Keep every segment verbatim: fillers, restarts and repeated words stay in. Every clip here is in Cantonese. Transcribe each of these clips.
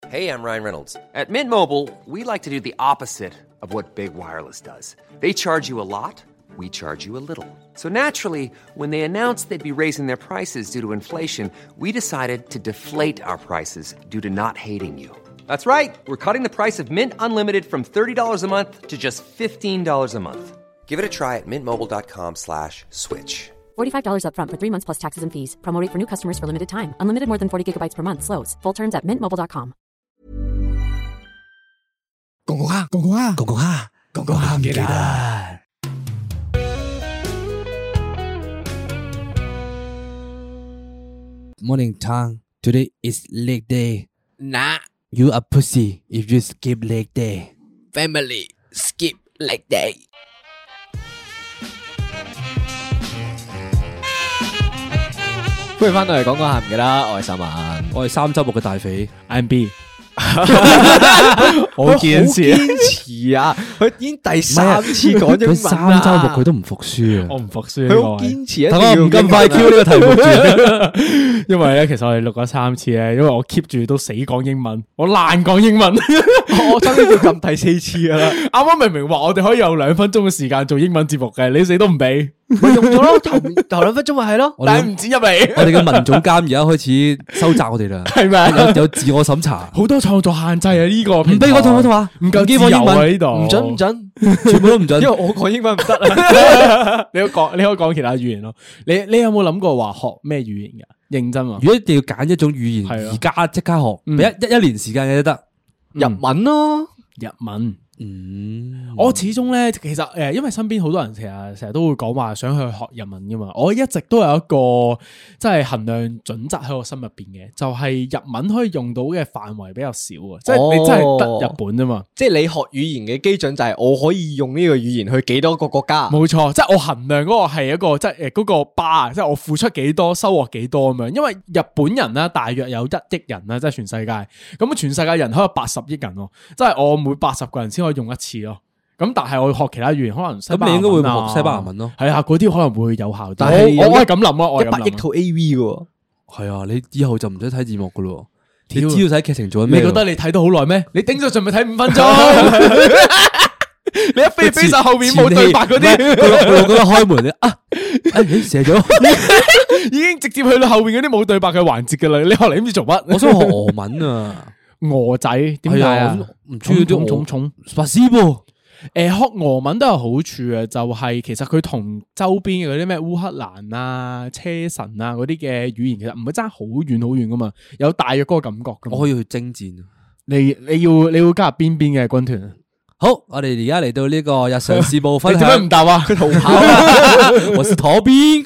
Hey, I'm Ryan Reynolds. At Mint Mobile, we like to do the opposite of what Big Wireless does. They charge you a lot, we charge you a little. So naturally, when they announced they'd be raising their prices due to inflation, we decided to deflate our prices due to not hating you. That's right. We're cutting the price of Mint Unlimited from thirty dollars a month to just fifteen dollars a month. Give it a try at mintmobile.com slash switch. forty-five dollars up front for three months plus taxes and fees. Promo rate for new customers for limited time. Unlimited more than forty gigabytes per month. Slows full terms at mint mobile dot com. 公公哈，公公哈，公公哈，公公哈唔記得。Morning time. Today is leg day. Nah, You a pussy if you skip leg day. family skip leg day. 歡迎翻到嚟講講下唔記得，我係三文， 我係三周目嘅大肥 ，I'm B。 我堅持堅持啊！佢已經第三次講英文啦。 佢三周目佢都唔服輸啊！ 我唔服輸， 佢好堅持， 等我唔咁快 Q 呢個題目住。 因為咧，其實我哋錄咗三次咧，因為我 keep 住都死講英文，我爛講英文， 我真係要撳第四次噶啦。 啱啱明明話我哋可以有兩分鐘嘅時間做英文節目嘅，你死都唔俾， 咪用咗咯，頭頭兩分鐘咪係咯， 但係唔剪入嚟。 我哋嘅文總監而家開始收窄我哋啦， 係咪有有自我審查， 好多創作限制啊！呢個唔俾我同我同話， 唔夠自由啊！呢度唔准唔准， 全部都唔准， 因為我講英文唔得啊。 你可以講，你可以講其他語言咯。你你有冇諗過話學咩語言噶？認真啊！ 如果一定要揀一種語言， 係啊而家即刻學， 嗯俾一一一年時間嘅都得。 日文咯， 日文。 嗯， 我始終咧，其實誒，因為身邊好多人成日成日都會講話想去學日文噶嘛，我一直都有一個即係衡量準則喺我心入邊嘅，就係日文可以用到嘅範圍比較少啊，即係你真係得日本啫嘛。 即係你學語言嘅基準就係我可以用呢個語言去幾多個國家。 冇錯，即係我衡量嗰個係一個即係誒嗰個 bar，即係我付出幾多收穫幾多咁樣。因為日本人咧大約有一億人啦，即係全世界，咁全世界人口有八十億人喎，即係我每八十個人先可以用一次咯。咁但係我學其他語言，可能西班牙文啊， 咁你應該會學西班牙文咯。 係啊，嗰啲可能會有效。但係係我我係咁諗咯，我係咁諗一百億套 A V 嘅， 係啊，你以後就唔使睇字幕噶咯，你只要睇劇情做緊咩？ 你覺得你睇到好耐咩？你頂咗盡咪睇五分鐘？你一飛飛晒後面冇對白嗰啲， 佢覺得開門你啊，哎你射咗， 已經直接去到後面嗰啲冇對白嘅環節噶啦。你學嚟唔知做乜？ 我想學俄文啊， 俄仔點解啊？ 唔中意啲重重重法師噃。 誒，學俄文都有好處嘅，就係其實佢同周邊嘅嗰啲咩烏克蘭啊、車臣啊嗰啲嘅語言，其實唔會爭好遠好遠噶嘛，有大約嗰個感覺噶。 我可以去征戰。 你你要你要加入邊邊嘅軍團啊？ 好，我哋而家嚟到呢個日常事務分享。 你點解唔答啊？佢逃跑我是逃兵。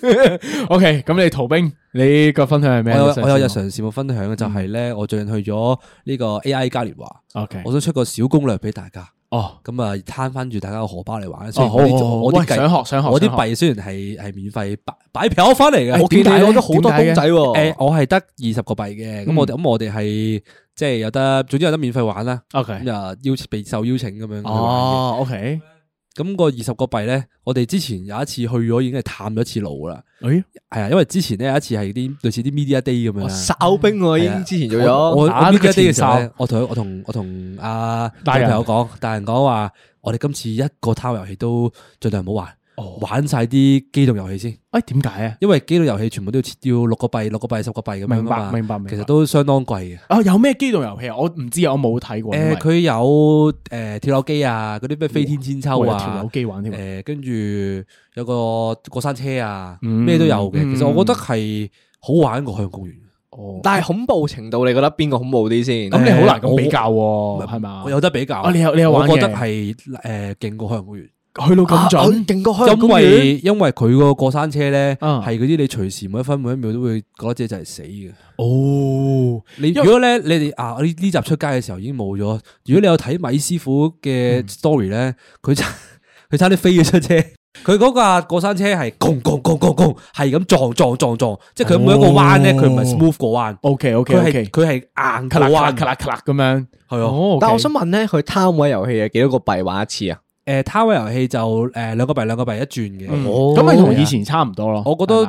OK，咁你逃兵，你個分享係咩？ 我有我有日常事務分享嘅就係咧，我最近去咗呢個 A I 嘉年華。 OK， 我想出個小攻略俾大家。 哦， 咁啊攤翻住大家個荷包嚟玩。 哦，好，我啲想學想學， 我啲幣雖然係係免費擺擺票翻嚟嘅， 我見你攞咗好多公仔喎。 誒，我係得二十個幣嘅，咁我哋咁我哋係即係有得，總之有得免費玩啦。 OK， 咁就邀被受邀請咁樣。 哦 ，OK。 咁個二十個幣咧，我哋之前有一次去咗，已經係探咗一次路啦。 誒， 係啊，因為之前咧有一次係啲類似啲 media day 咁樣。 哨兵我已經之前做咗。 我 media day 嘅時候咧，我同我同我同阿大朋友講，大人講話，我哋今次一個攤遊戲都盡量唔好玩，玩晒啲機動遊戲先。 誒，點解啊？ 因為機動遊戲全部都要要六個幣、六個幣、十個幣咁樣噶嘛。 明白，明白，明白。 其實都相當貴嘅。 啊，有咩機動遊戲啊？我唔知啊，我冇睇過。 誒，佢有誒跳樓機啊，嗰啲咩飛天千秋啊， 跳樓機玩添。 誒，跟住有個過山車啊，咩都有嘅。其實我覺得係好玩過海洋公園。 哦， 但係恐怖程度，你覺得邊個恐怖啲先？ 咁你好難咁比較喎，係嘛？ 我有得比較。 啊，你有你有玩嘅？ 我覺得係誒勁過海洋公園。 去到咁準， 勁過海洋公園。 因為因為佢個過山車咧， 係嗰啲你隨時每一分每一秒都會覺得自己就係死嘅。 哦， 你如果咧，你哋啊呢呢集出街嘅時候已經冇咗。如果你有睇米師傅嘅 story 咧，佢差佢差啲飛咗出車。佢嗰架過山車係咣咣咣咣咣，係咁撞撞撞撞，即係佢每一個彎咧，佢唔係 smooth 過彎。 O K O K O K， 佢係硬咔啦咔啦咔啦咔啦咁樣。 係啊， 但係我想問咧，佢攤位遊戲係幾多個幣玩一次啊？ 誒，攤位遊戲就誒兩個幣兩個幣一轉嘅。 咁咪同以前差唔多咯。 我覺得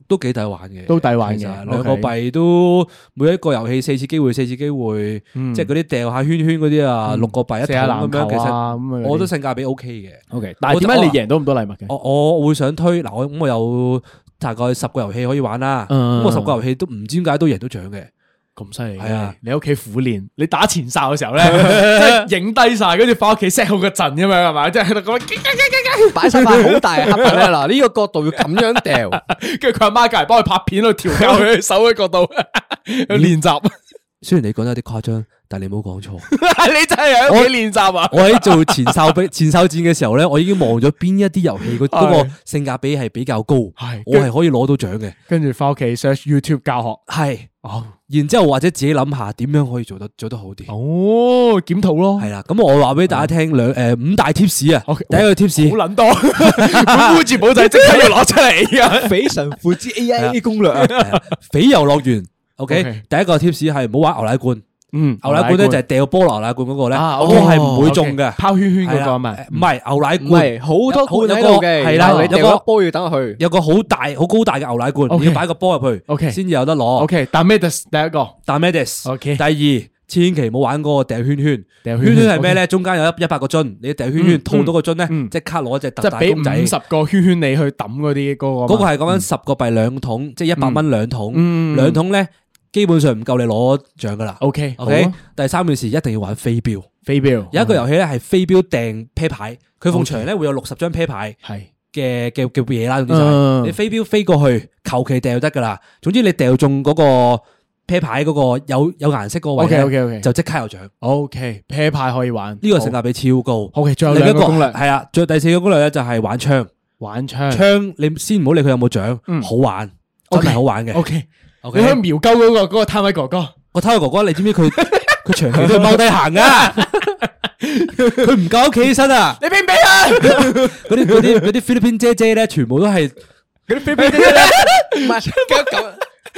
都幾抵玩嘅， 都抵玩嘅其實 OK 兩個幣都每一個遊戲四次機會，四次機會，即係嗰啲掉下圈圈嗰啲啊，六個幣一桶咁樣，其實我覺得性價比 O K 嘅。 O K，但係點解你贏到咁多禮物嘅？ 我我會想推嗱，我咁我有大概十個遊戲可以玩啦，咁我十個遊戲都唔知點解都贏到獎嘅。 咁犀利， 係啊！ 你喺屋企苦練，你打前哨嘅時候咧，即係影低晒，跟住翻屋企 set 好個陣咁樣係嘛，即係喺度咁樣擺晒塊好大嘅黑板咧。嗱，呢個角度要咁樣掉， 跟住佢阿媽隔籬幫佢拍片，去調教佢手嘅角度去練習。 雖然你講得有啲誇張，但你冇講錯， 你真係喺屋企練習啊！ 我喺做前哨比前哨戰嘅時候咧，我已經望咗邊一啲遊戲嗰嗰個性價比係比較高，係我係可以攞到獎嘅。 跟住翻屋企 search YouTube 教學， 係哦，然之後或者自己諗下點樣可以做得做得好啲。 哦，檢討咯， 係啦。咁我話俾大家聽兩誒五大 tips 啊。第一個 tips 好撚多，本烏字寶仔即刻要攞出嚟啊！ 匪神父之 A I A 攻略啊， 匪遊樂園。OK，第一個 tips 係唔好玩牛奶罐。嗯，牛奶罐咧就係掉菠蘿牛奶罐嗰個咧，我係唔會中嘅， 拋圈圈嗰個咪， 唔係牛奶罐， 好多罐喺度嘅，係啦，你掉個波要等落去， 有個好大好高大嘅牛奶罐，你要擺個波入去，OK，先至有得攞。 OK，但咩 dis 第一個， 但咩 dis？OK，第二，千祈唔好玩嗰個掉圈圈， 掉圈圈係咩咧？中間有一一百個樽，你掉圈圈套到個樽咧，即刻攞隻特大公仔， 五十個圈圈你去抌嗰啲嗰個， 嗰個係講緊十個幣兩桶，即係一百蚊兩桶，兩桶咧。基本上唔夠你攞獎噶啦。 OK OK，第三件事一定要玩飛鏢。 飛鏢有一個遊戲咧係飛鏢掟啤牌，佢埲牆咧會有六十張啤牌嘅嘅嘅嘢啦。總之就係你飛鏢飛過去，求其掉得噶啦。總之你掉中嗰個啤牌嗰個有有顏色嗰個位咧，OK OK，就即刻有獎。 OK，啤牌可以玩， 呢個性價比超高。 OK，仲有另一個攻略係啊，仲有第四個攻略咧就係玩槍。 玩槍， 槍你先唔好理佢有冇獎，好玩，真係好玩嘅。 OK。你可以瞄鳩嗰個嗰個攤位哥哥， 個攤位哥哥，你知唔知佢佢長期都踎低行噶？佢唔夠屋企起身啊！ 你俾唔俾啊？ 嗰啲嗰啲嗰啲菲律賓姐姐咧，全部都係嗰啲菲律賓姐姐咧，唔係咁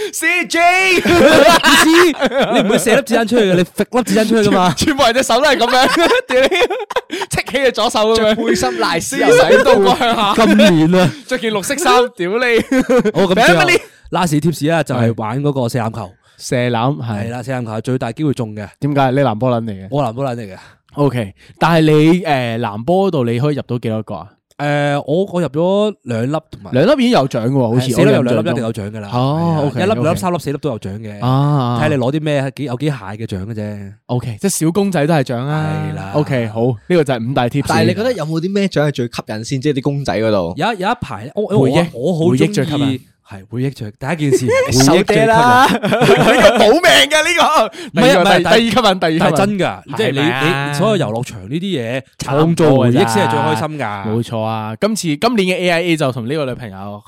C J， 唔知你唔會射粒子彈出去嘅，你揈粒子彈出去噶嘛？ 全部人隻手都係咁樣，屌你，戚起隻左手咁樣， 背心賴屎又使到過向下， 咁亂啊！ 着件綠色衫，屌你！ 好咁，last tips 咧就係玩嗰個射籃球， 射籃係啦，射籃球係最大機會中嘅。 點解？你藍波撚嚟嘅？ 我藍波撚嚟嘅。 OK，但係你誒藍波嗰度你可以入到幾多個啊？ 誒，我我入咗兩粒，同埋兩粒已經有獎嘅喎，好似四粒有兩粒一定有獎嘅啦。 哦， 一粒兩粒三粒四粒都有獎嘅。啊，睇你攞啲咩，幾有幾蟹嘅獎嘅啫。 OK，即係小公仔都係獎啊。 係啦。 OK，好，呢個就係五大貼士。 但係你覺得有冇啲咩獎係最吸引先？即係啲公仔嗰度。 有有一排，我回憶， 我好中意。係回憶最第一件事，回憶最吸引啦，呢個保命嘅呢個， 唔係唔係第二吸引，第二吸引， 係真噶，即係你你所有遊樂場呢啲嘢，創造回憶先係最開心噶， 冇錯啊！今次今年嘅 A I A 就同呢個女朋友，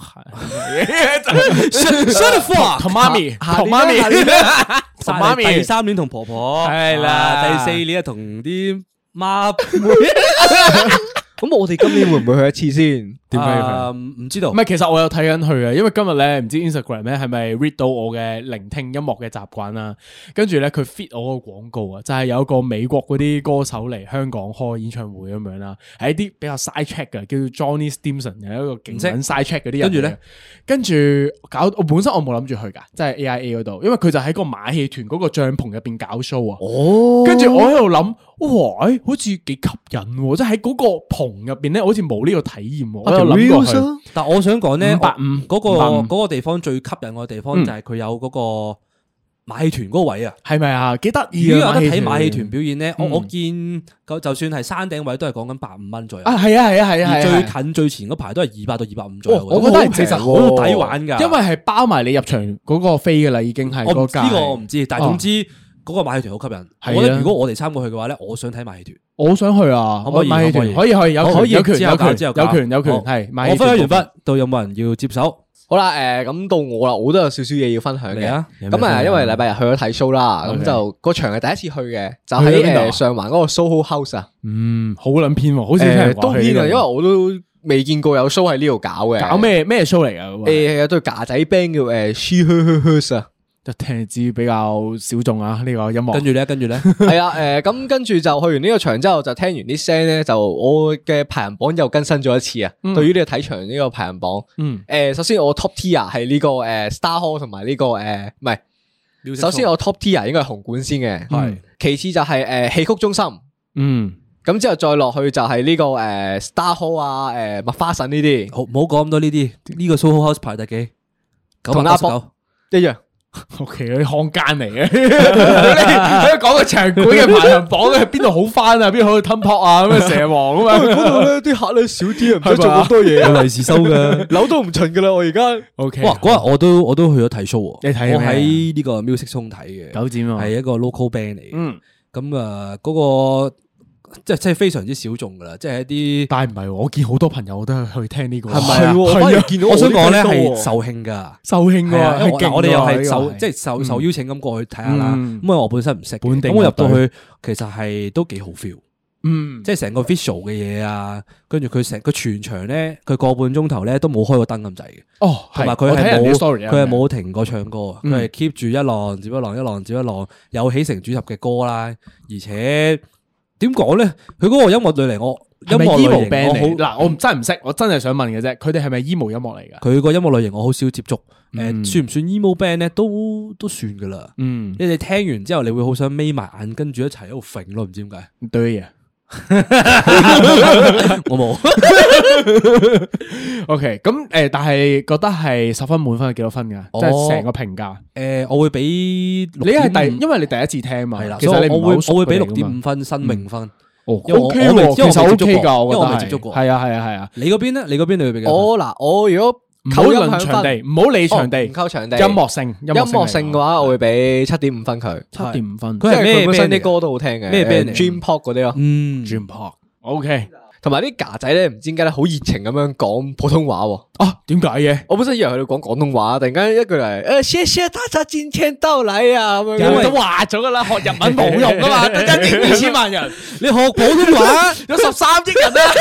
同媽咪，同媽咪，同媽咪， 第三年同婆婆， 係啦， 第四年啊同啲媽妹。 咁我哋今年會唔會去一次先？ 點解要去？唔知道。 唔係，其實我有睇緊佢嘅，因為今日咧唔知 Instagram 咧係咪 read 到我嘅聆聽音樂嘅習慣啦。跟住咧佢 fit 我個廣告啊，就係有一個美國嗰啲歌手嚟香港開演唱會咁樣啦，係一啲比較 side track 嘅，叫做 Johnny Stimson，係一個勁緊 side track 嗰啲人。跟住咧，跟住搞我本身我冇諗住去噶，即係 A I A 嗰度，因為佢就喺個馬戲團嗰個帳篷入邊搞 show 啊。哦。跟住我喺度諗，哇，誒，好似幾吸引喎，即係喺嗰個棚入邊咧，好似冇呢個體驗。我有諗過去， 但我想講咧， 五百五嗰個嗰個地方最吸引我嘅地方就係佢有嗰個馬戲團嗰個位啊， 係咪啊？幾得意啊！ 如果有得睇馬戲團表演咧，我我見就算係山頂位都係講緊百五蚊左右。 啊，係啊，係啊，係啊， 最近最前嗰排都係二百到二百五左右。 我覺得其實好抵玩噶， 因為係包埋你入場嗰個飛噶啦，已經係嗰價。 呢個我唔知，但係總之嗰個馬戲團好吸引。我覺得如果我哋參過去嘅話咧，我想睇馬戲團。 我想去啊！ 可唔可以？ 馬戲團可以可以有可以有權有權有權有權係。 我分享完畢，到有冇人要接手？ 好啦，誒，咁到我啦，我都有少少嘢要分享嘅。咁啊，因為禮拜日去咗睇 show 啦，咁就個場係第一次去嘅，就喺誒上環嗰個 Soho House 啊。 嗯，好撚偏喎，好似聽人話都偏啊，因為我都未見過有 show 喺呢度搞嘅。 搞咩咩 show 嚟噶？ 誒，有對架仔 band 叫誒 She Her Her Hers 啊。 一聽知比較小眾啊，呢個音樂。 跟住咧，跟住咧， 係啊，誒，咁跟住就去完呢個場之後，就聽完啲聲咧，就我嘅排行榜又更新咗一次啊。對於呢個睇場呢個排行榜，嗯，誒，首先我 top tier 係呢個誒 Star Hall 同埋呢個誒唔係，首先我 top tier 應該係紅館先嘅，係，其次就係誒戲曲中心，嗯。咁之後再落去就係呢個誒 Star Hall 啊，誒麥花臣呢啲， 好唔好講咁多呢啲？呢個 Soho House 排第幾？ 同阿博一樣。 O K， 嗰啲漢奸嚟嘅，喺度講個場館嘅排行榜嘅，邊度好翻啊？邊度好吞撲啊？咁啊蛇王啊嘛，嗰度咧啲客咧少啲啊，唔使做咁多嘢， 有利是收嘅， 樓都唔巡噶啦，我而家。O K， 哇，嗰日我都我都去咗睇 show， 你睇我喺呢個 Music Zone睇嘅， 九展啊， 係一個 local band 嚟嘅，嗯，咁啊嗰個。即係即係非常之小眾噶啦，即係一啲， 但係唔係，我見好多朋友都係去聽呢個， 係咪啊？係啊，見到我想講咧係受慶噶， 受慶啊！ 我哋又係受即係受受邀請咁過去睇下啦。咁因為我本身唔識，咁我入到去其實係都幾好 feel。嗯，即係成個 visual 嘅嘢啊，跟住佢成佢全場咧，佢個半鐘頭咧都冇開過燈咁滯嘅。哦，同埋佢係冇，佢係冇停過唱歌，佢係 keep 住一浪接一浪，一浪接一浪，有起承轉合嘅歌啦，而且。點講咧？佢嗰個音樂類嚟，我音樂類型我好嗱，我真係唔識，我真係想問嘅啫。佢哋係咪 emo 音樂嚟噶？ 佢個音樂類型我好少接觸，誒、嗯，算唔算 emo band 咧？都都算噶啦。嗯，你哋聽完之後，你會好想眯埋眼，跟住一齊喺度揈咯，唔知點解？ 對啊， 我冇。 OK， 咁誒，但係覺得係十分滿分係幾多分噶？即係成個評價。誒， 我會俾你係第，因為你第一次聽嘛，係啦， 其實我會我會俾六點五分新穎分。 哦，O K 喎，其實 O K 噶， 因為我未接觸過。 係啊，係啊，係啊。 你嗰邊咧？你嗰邊你會俾幾多？ 我嗱，我如果唔好論場地，唔好理場地， 唔扣場地， 音樂性， 音樂性嘅話，我會俾七點五分佢。 七點五分， 佢係咩？本身啲歌都好聽嘅， 咩 band Dream Pop 嗰啲咯。 嗯，Dream Pop，O K。 同埋啲架仔咧，唔知點解咧，好熱情咁樣講普通話喎。 啊，點解嘅？ 我本身以為佢哋講廣東話，突然間一句嚟，誒，謝謝大家今天到來啊，咁樣。 因為都話咗噶啦，學日文冇用噶嘛，得一億二千萬人， 你學普通話有十三億人啊，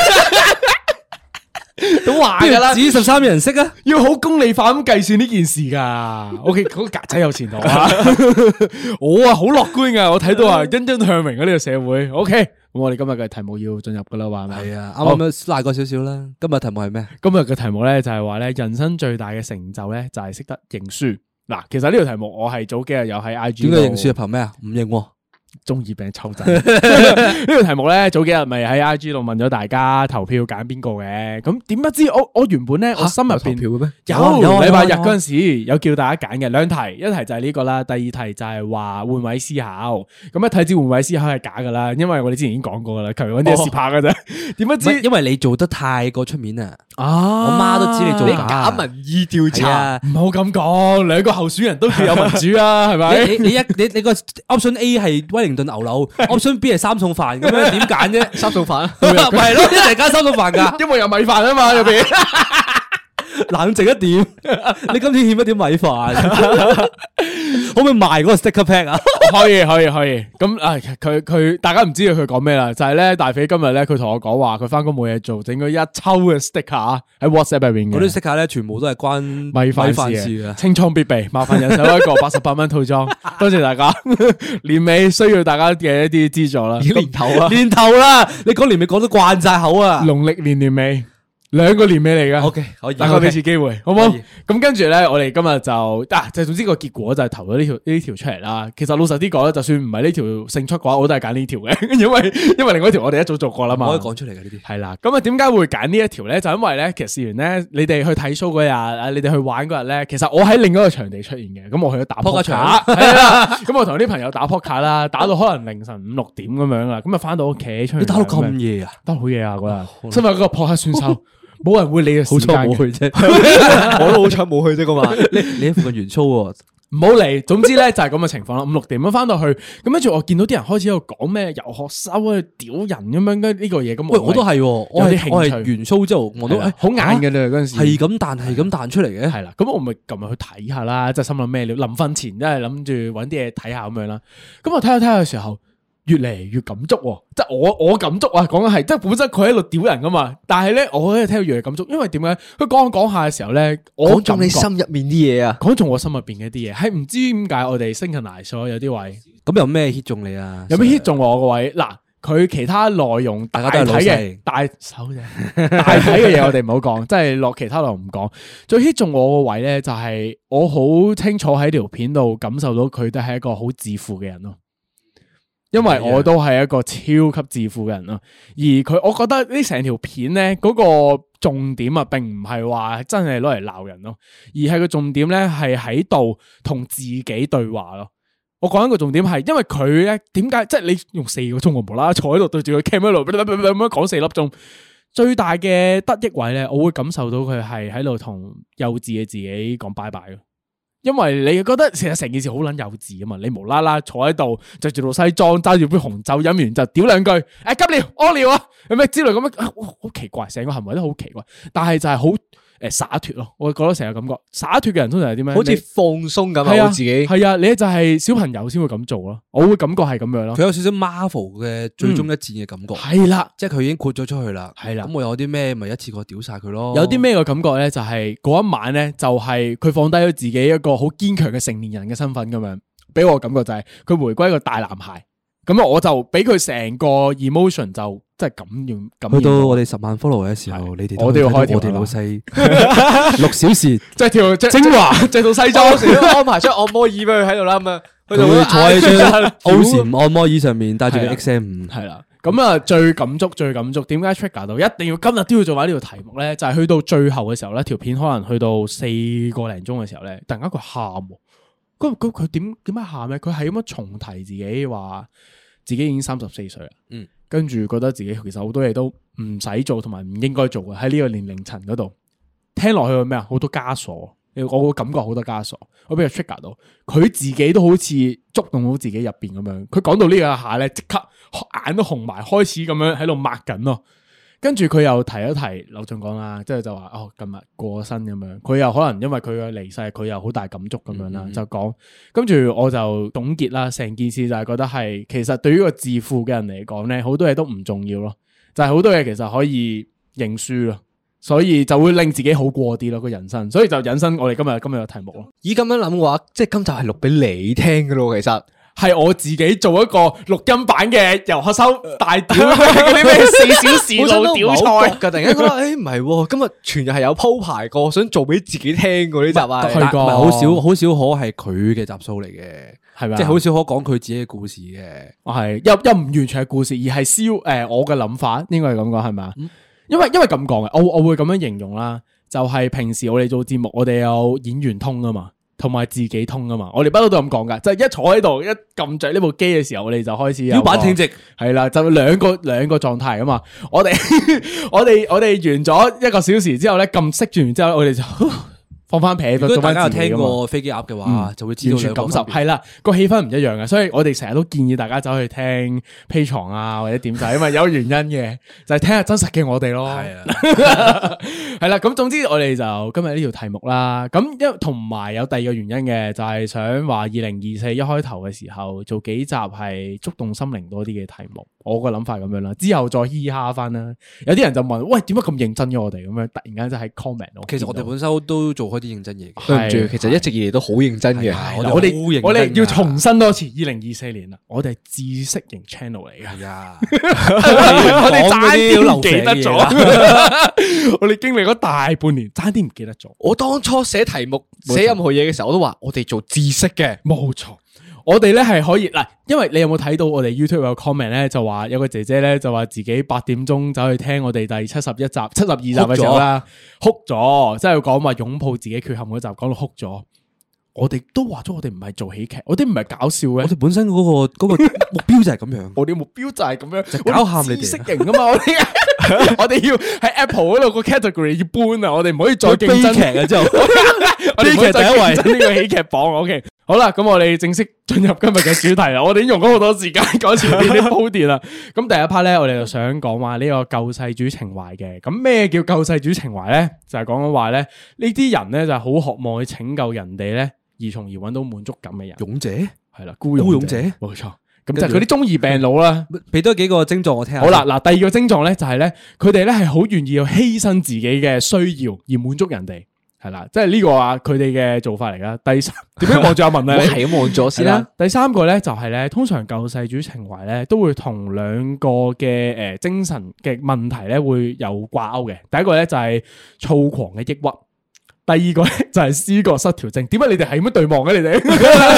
都話噶啦， 只十三人識啊， 要好功利化咁計算呢件事噶。O K， 嗰個格仔有前途啊，我啊好樂觀噶，我睇到啊欣欣向榮啊呢個社會。O K。咁我哋今日嘅題目要進入噶啦，話係咪？ 係啊，啱啱拉過少少啦。今日題目係咩？ 今日嘅題目咧就係話咧，人生最大嘅成就咧就係識得認輸。嗱，其實呢個題目我係早幾日有喺 I G 度。 點解認輸啊？憑咩啊？唔認。 中二病抽仔呢個題目咧，早幾日咪喺 I G 度問咗大家投票揀邊個嘅，咁點不知我我原本咧我心入邊票嘅咩？ 有禮拜日嗰陣時有叫大家揀嘅兩題，一題就係呢個啦，第二題就係話換位思考。咁一睇知換位思考係假噶啦，因為我哋之前已經講過噶啦，求其搵啲事拍噶啫。點不知因為你做得太過出面啊！ 啊， 我媽都知你做假民意調查， 唔好咁講，兩個候選人都叫有民主啊，係咪？ 你你一你你個 option A 係威靈頓牛柳，option B 係三餸飯，咁樣點揀啫？ 三餸飯係咯，一齊揀三餸飯噶， 因為有米飯啊嘛入邊。 冷靜一點，你今天欠一點米飯，可唔可以賣嗰個 sticker pack 啊？ 可以可以可以，咁啊佢佢大家唔知道佢講咩啦，就係咧大肥今日咧佢同我講話佢翻工冇嘢做，整咗一抽嘅 sticker 喺 WhatsApp 入邊嘅， 嗰啲 sticker 咧全部都係關米飯事嘅，清倉必備，麻煩人手一個八十八蚊套裝，多謝大家。年尾需要大家嘅一啲資助啦， 年頭啊，年頭啦，你講年尾講得慣晒口啊， 農曆年年尾。兩個年尾嚟嘅 ，OK， 可以， 大家俾次機會，好唔好？咁跟住咧，我哋今日就啊，就總之個結果就係投咗呢條呢條出嚟啦。其實老實啲講咧，就算唔係呢條勝出嘅話，我都係揀呢條嘅，因為因為另外一條我哋一早做過啦嘛。 可以講出嚟嘅呢啲係啦。咁啊，點解會揀呢一條咧？就因為咧，其實試完咧，你哋去睇 show 嗰日啊，你哋去玩嗰日咧，其實我喺另一個場地出現嘅。咁我去咗打撲克場，係啦。咁我同啲朋友打撲克啦，打到可能凌晨五六點咁樣啦。咁啊，翻到屋企出嚟， 你打到咁夜啊？ 打到好夜啊嗰日，身為嗰個撲克選手。冇人會理嘅， 好彩冇去啫， 我都好彩冇去啫，咁嘛。 你你喺附近元操喎， 唔好嚟。總之咧就係咁嘅情況啦。五六點咁翻到去，咁跟住我見到啲人開始喺度講咩遊學收啊，屌人咁樣呢個嘢咁。 喂，我都係，我係我係元操之後，我都好眼嘅啦嗰陣時， 係咁彈係咁彈出嚟嘅， 係啦。咁我咪撳入去睇下啦，即係心諗咩料。臨瞓前真係諗住搵啲嘢睇下咁樣啦。咁我睇下睇下嘅時候， 越嚟越感觸喎，即係我我感觸啊，講緊係即係本身佢喺度屌人噶嘛，但係咧我咧聽到越嚟越感觸，因為點解佢講講下嘅時候咧，我講中你心入面啲嘢啊， 講中我心入邊嘅啲嘢，係唔知點解我哋 synchronize 咗有啲位， 咁有咩 hit 中你啊？ 有咩 hit 中我個位？嗱，佢其他內容大家都係睇嘅，大手啫，大體嘅嘢我哋唔好講，即係落其他內容唔講。最 hit 中我個位咧，就係我好清楚喺條片度感受到佢都係一個好自負嘅人咯。因為我都係一個超級自負嘅人咯，而佢我覺得呢成條片咧嗰個重點啊，並唔係話真係攞嚟鬧人咯，而係個重點咧係喺度同自己對話咯。我講一個重點係，因為佢咧點解即係你用四個鐘我無啦啦坐喺度對住個 camera 咁樣講四粒鐘，最大嘅得益位咧，我會感受到佢係喺度同幼稚嘅自己講拜拜咯。因為你覺得其實成件事好撚幼稚啊嘛，你無啦啦坐喺度着住套西裝揸住杯紅酒飲完就屌兩句，誒、哎、急尿屙尿啊，有咩之類咁樣，好、哦、奇怪，成個行為都好奇怪，但係就係好誒灑脫咯，我覺得成個感覺灑脫嘅人通常係點樣？好似放鬆咁啊，我自己係啊，你就係小朋友先會咁做咯，我會感覺係咁樣咯。 佢有少少 Marvel 嘅最終一戰嘅感覺， 係啦、嗯， 即係佢已經豁咗出去啦， 係啦。 咁我有啲咩咪一次過屌晒佢咯。 有啲咩嘅感覺咧？就係嗰一晚咧，就係佢放低咗自己一個好堅強嘅成年人嘅身份咁樣，俾我感覺就係佢回歸一個大男孩。咁我就俾佢成個 emotion 就即係咁樣咁。去到我哋十萬 follow 嘅時候，你哋我哋要開我哋老細六小時， 即係條精華，着到西裝， 時都安排出按摩椅俾佢喺度啦。咁啊， 佢坐喺張 O 禪按摩椅上面，帶住個 X M 五。 係啦，咁啊最感觸最感觸，點解 trigger 到一定要今日都要做埋呢條題目咧？就係去到最後嘅時候咧，條片可能去到四個零鐘嘅時候咧，突然間佢喊，咁咁佢點點解喊咧？佢係咁樣重提自己話。自己已經三十四歲啦，嗯，跟住覺得自己其實好多嘢都唔使做，同埋唔應該做嘅喺呢個年齡層嗰度，聽落去咩啊？好多枷鎖，我會感覺好多枷鎖，我俾佢 trigger 到，佢自己都好似觸動到自己入邊咁樣。佢講到呢個一下咧，即刻眼都紅埋，開始咁樣喺度抹緊咯。跟住佢又提一提劉俊講啦，即係就話哦，今日過身咁樣，佢又可能因為佢嘅離世，佢又好大感觸咁樣啦，嗯嗯就講。跟住我就總結啦，成件事就係覺得係，其實對於個自負嘅人嚟講咧，好多嘢都唔重要咯，就係、是、好多嘢其實可以認輸咯，所以就會令自己好過啲咯個人生，所以就引申我哋今日今日嘅題目咯。 咦，咁樣諗嘅話，即係今集係錄俾你聽嘅咯，其實。 係我自己做一個錄音版嘅遊學修大屌嗰啲咩四小時路屌賽， 突然間覺得誒唔係，今日全日係有鋪排過，想做俾自己聽嗰啲集啊， 係個好少好少可係佢嘅集數嚟嘅，係咪？即係好少可講佢自己嘅故事嘅， 係又又唔完全係故事，而係燒誒我嘅諗法，應該係咁講係咪？嗯、因為因為咁講嘅，我我會咁樣形容啦，就係、是、平時我哋做節目，我哋有演員通啊嘛。同埋自己通啊嘛，我哋不嬲都咁講噶，就係一坐喺度一撳着呢部機嘅時候，我哋就開始腰板挺直， 係啦，就兩個兩個狀態啊嘛。我哋我哋我哋完咗一個小時之後咧，撳熄住完之後，我哋就放翻屁，做翻自己。如果大家有聽過飛機鴨嘅話，嗯、就會知道完全感受係啦，個氣氛唔一樣嘅，所以我哋成日都建議大家走去聽 Patreon 啊或者點仔，因為有原因嘅，就係聽下真實嘅我哋咯。係啊，係啦，咁總之我哋就今日呢條題目啦。咁因同埋有第二個原因嘅，就係想話二零二四一開頭嘅時候做幾集係觸動心靈多啲嘅題目。我個諗法咁樣啦，之後再嘻嘻哈翻啦。有啲人就問：喂，點解咁認真嘅我哋咁樣？突然間就喺 comment。 其實我哋本身都做開啲認真嘢。 對唔住，其實一直以嚟都好認真嘅。 我哋我哋要重申多次，二零二四年啦，我哋係知識型 channel 嚟嘅。係啊，我哋差啲唔記得咗。我哋經歷咗大半年，差啲唔記得咗。 我當初寫題目、寫任何嘢嘅時候，我都話我哋做知識嘅， 冇錯。我哋咧係可以嗱，因為你有冇睇到我哋 YouTube 有 comment 咧，就話有個姐姐咧就話自己八點鐘走去聽我哋第七十一集、七十二集嘅時候啦，哭咗，即係講話擁抱自己缺陷嗰集，講到哭咗。我哋都話咗，我哋唔係做喜劇，我哋唔係搞笑嘅， 我哋本身嗰個嗰個目標就係咁樣， 我哋目標就係咁樣， 就搞喊你哋， 知識型噶嘛，我哋我哋要喺 Apple 嗰度個 category 要搬啊，我哋唔可以再競爭劇啊之後， 我哋唔可以再競爭呢個喜劇榜。OK，好啦，咁我哋正式進入今日嘅主題啦。我哋已經用咗好多時間講前面啲鋪墊啦。咁第一 part 咧，我哋就想講話呢個救世主情懷嘅。咁咩叫救世主情懷咧？就係講緊話咧，呢啲人咧就係好渴望去拯救人哋咧，而從而揾到滿足感嘅人。 勇者係啦， 孤勇者， 冇錯。 咁就係佢啲中二病佬啦。 俾多幾個症狀我聽下。 好啦，嗱，第二個症狀咧就係咧，佢哋咧係好願意要犧牲自己嘅需要而滿足人哋。係啦，即係呢個啊，佢哋嘅做法嚟噶。第三，點解望住阿文咧？ 我係咁望咗先啦。 第三個咧就係咧，通常救世主情懷咧都會同兩個嘅誒精神嘅問題咧會有掛鈎嘅。第一個咧就係躁狂嘅抑鬱，第二個咧就係思覺失調症。點解你哋係咁樣對望嘅？你哋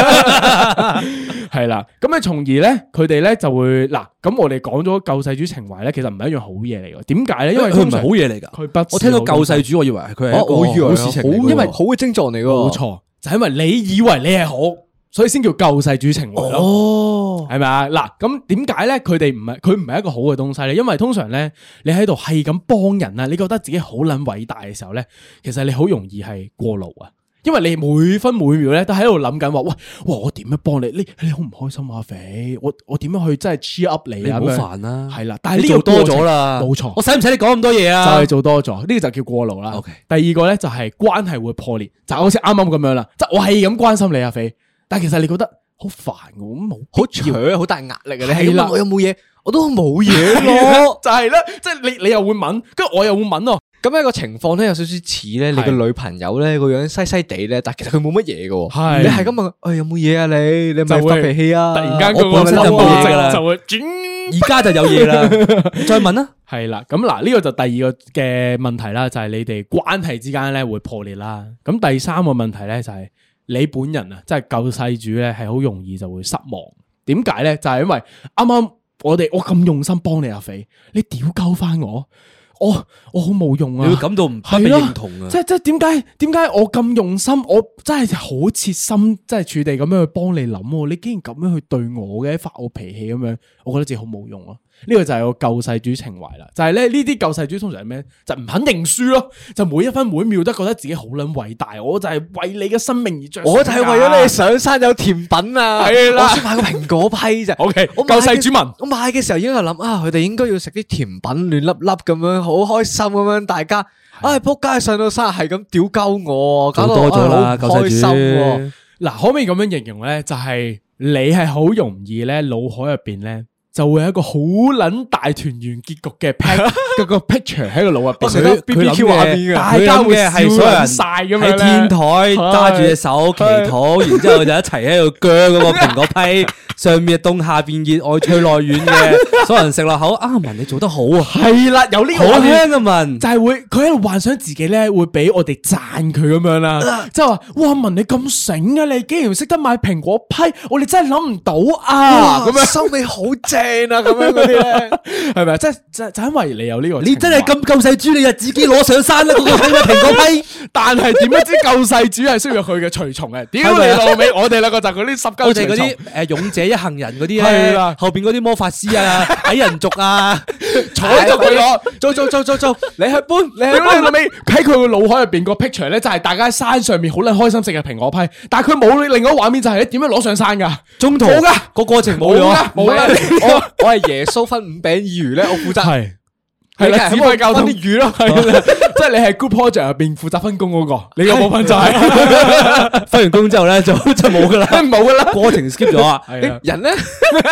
係啦，咁啊，從而咧佢哋咧就會嗱，咁我哋講咗救世主情懷咧，其實唔係一樣好嘢嚟嘅。點解咧？因為佢唔係好嘢嚟噶。 佢不， 我聽到救世主，我以為佢係一個好事情嚟嘅， 因為好嘅症狀嚟噶。 冇錯，就係因為你以為你係好，所以先叫救世主情懷咯。哦，係咪啊？嗱，咁點解咧？佢哋唔係佢唔係一個好嘅東西咧？因為通常咧，你喺度係咁幫人啊，你覺得自己好撚偉大嘅時候咧，其實你好容易係過勞啊。因為你每分每秒咧都喺度諗緊話，喂，哇，我點樣幫你？你你好唔開心啊，肥？我我點樣去真係 cheer up 你啊？ 你唔好煩啦， 係啦，但係呢個多咗啦， 冇錯。 我使唔使你講咁多嘢啊？ 就係做多咗，呢個就叫過勞啦。 OK， 第二個咧就係關係會破裂，就好似啱啱咁樣啦。即係我係咁關心你啊，肥，但係其實你覺得好煩嘅，咁冇好扯，好大壓力嘅。你係啦， 我有冇嘢？我都冇嘢咯， 就係啦，即係你你又會問，跟住我又會問咯。 咁樣個情況咧有少少似咧，你個女朋友咧個樣西西地咧，但其實佢冇乜嘢嘅。係你係咁問，誒有冇嘢啊你？你咪發脾氣啊？ 突然間我本身就冇嘢啦， 就會而家就有嘢啦。再問啦， 係啦，咁嗱呢個就第二個嘅問題啦，就係你哋關係之間咧會破裂啦。咁第三個問題咧就係你本人啊，即係救世主咧係好容易就會失望。點解咧？就係因為啱啱我哋我咁用心幫你阿肥，你屌鳩翻我。我我好冇用啊！ 你會感到唔被認同啊！ 即係即係點解點解我咁用心，我真係好切心，即係處地咁樣去幫你諗，你竟然咁樣去對我嘅，發我脾氣咁樣，我覺得自己好冇用咯。呢個就係個救世主情懷啦，就係咧呢啲救世主通常係咩？就唔肯認輸咯，就每一分每秒都覺得自己好撚偉大，我就係為你嘅生命而着想， 我就係為咗你上山有甜品啊！係啦，我先買個蘋果批咋。 OK， 我救世主問， 我買嘅時候已經係諗啊，佢哋應該要食啲甜品，亂粒粒咁樣，好開心咁樣，大家唉仆街上到山係咁屌鳩我，搞到多咗啦， 好開心。 嗱，可唔可以咁樣形容咧？就係你係好容易咧，腦海入邊咧。就會有一個好撚大團圓結局嘅 pic 嗰個 picture 喺個腦入邊， 佢佢諗嘅， 大家會係所有人晒咁樣喺天台揸住隻手祈禱，然之後就一齊喺度鋸嗰個蘋果批，上面凍下邊熱，外脆內軟嘅，所有人食落口。啊文你做得好啊， 係啦，有呢個好香啊文， 就係會佢喺度幻想自己咧會俾我哋讚佢咁樣啦，即係話哇文你咁醒啊，你竟然識得買蘋果批，我哋真係諗唔到啊，咁樣收尾好正。啊咁樣嗰啲咧， 係咪？即係就就因為你有呢個， 你真係咁救世主，你就自己攞上山啦！嗰個係蘋果批， 但係點樣知救世主係需要佢嘅隨從嘅？屌你老味，我哋兩個就嗰啲十鳩隨從， 我哋嗰啲誒勇者一行人嗰啲咧， 係啦， 後邊嗰啲魔法師啊、矮人族啊， 坐喺度佢攞， 做做做做做，你去搬，你去搬，你老味喺佢個腦海入邊個 picture 咧，就係大家喺山上面好撚開心食嘅蘋果批，但係佢冇另外一個畫面就係點樣攞上山噶？ 中途冇噶， 個過程冇咗， 冇啦。我係耶穌分五餅二魚咧，我負責係係啦，指揮交通啲魚咯，係啦，即係你係 group project 入邊負責分工嗰個，你有冇分就係分完工之後咧就就冇噶啦， 冇噶啦， 過程 skip 咗啊， 係啊， 人咧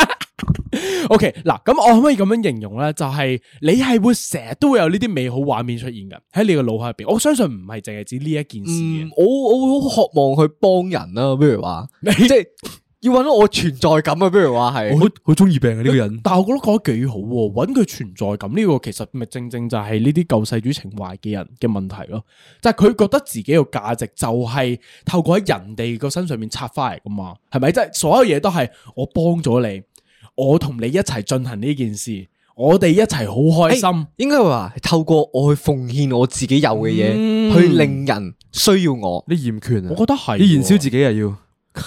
，OK 嗱，咁我可唔可以咁樣形容咧？就係你係會成日都會有呢啲美好畫面出現嘅喺你個腦海入邊，我相信唔係淨係指呢一件事嘅， 我我好渴望去幫人啦，比如話即係。要揾到我存在感啊，比如話係， 好好中意病啊呢個人。 但係我覺得講得幾好，揾佢存在感呢個其實咪正正就係呢啲救世主情懷嘅人嘅問題咯。就係佢覺得自己嘅價值就係透過喺人哋個身上面拆翻嚟噶嘛，係咪？即係所有嘢都係我幫咗你，我同你一齊進行呢件事，我哋一齊好開心。欸、 應該話係透過我去奉獻我自己有嘅嘢，嗯、去令人需要我。 你嫌權啊？ 我覺得係， 你燃燒自己啊要。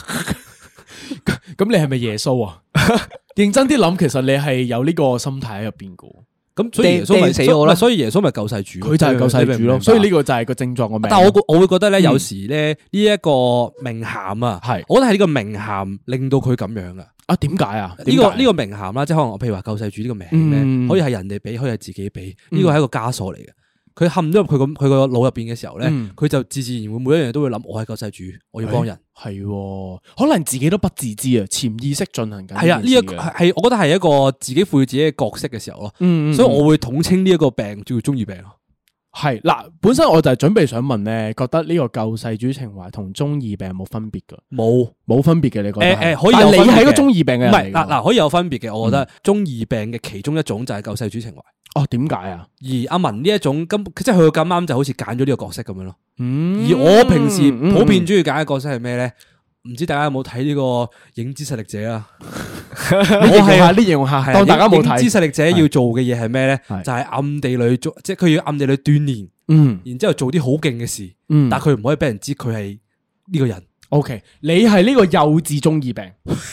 咁你係咪耶穌啊？認真啲諗，其實你係有呢個心態喺入邊噶。 咁所以耶穌咪死我啦，所以耶穌咪救世主， 佢就係救世主咯。所以呢個就係個症狀個名。 但係我我會覺得咧，有時咧呢一個名銜啊，係，我覺得係呢個名銜令到佢咁樣噶。 啊，點解啊？ 呢個呢個名銜啦，即係可能我譬如話救世主呢個名咧，可以係人哋俾，可以係自己俾，呢個係一個枷鎖嚟嘅。 佢陷咗入佢個佢個腦入邊嘅時候咧，佢、 嗯、 就自自然會每一樣嘢都會諗，我係救世主，我要幫人。 係、欸，可能自己都不自知啊，潛意識進行緊。 係啊，呢一個係我覺得係一個自己賦予自己嘅角色嘅時候咯。嗯嗯，所以我會統稱呢一個病叫中二病咯。 係嗱，本身我就係準備想問咧，覺得呢個救世主情懷同中二病有冇分別噶？冇，冇分別嘅，你覺得？誒誒、呃呃，可以有分別嘅。但係你係個中二病嘅人嚟嘅。唔係嗱嗱，可以有分別嘅。我覺得中二病嘅其中一種就係救世主情懷。哦，點解啊？而阿文呢一種咁，即係佢咁啱就好似揀咗呢個角色咁樣咯。嗯。而我平時普遍中意揀嘅角色係咩咧？唔知大家有冇睇呢個影之實力者啊？我係下呢樣下，當大家冇睇。影之實力者要做嘅嘢係咩咧？就係暗地裏做，即係佢要暗地裏鍛煉，嗯，然之後做啲好勁嘅事，嗯，但係佢唔可以俾人知佢係呢個人。OK， 你係呢個幼稚中二病，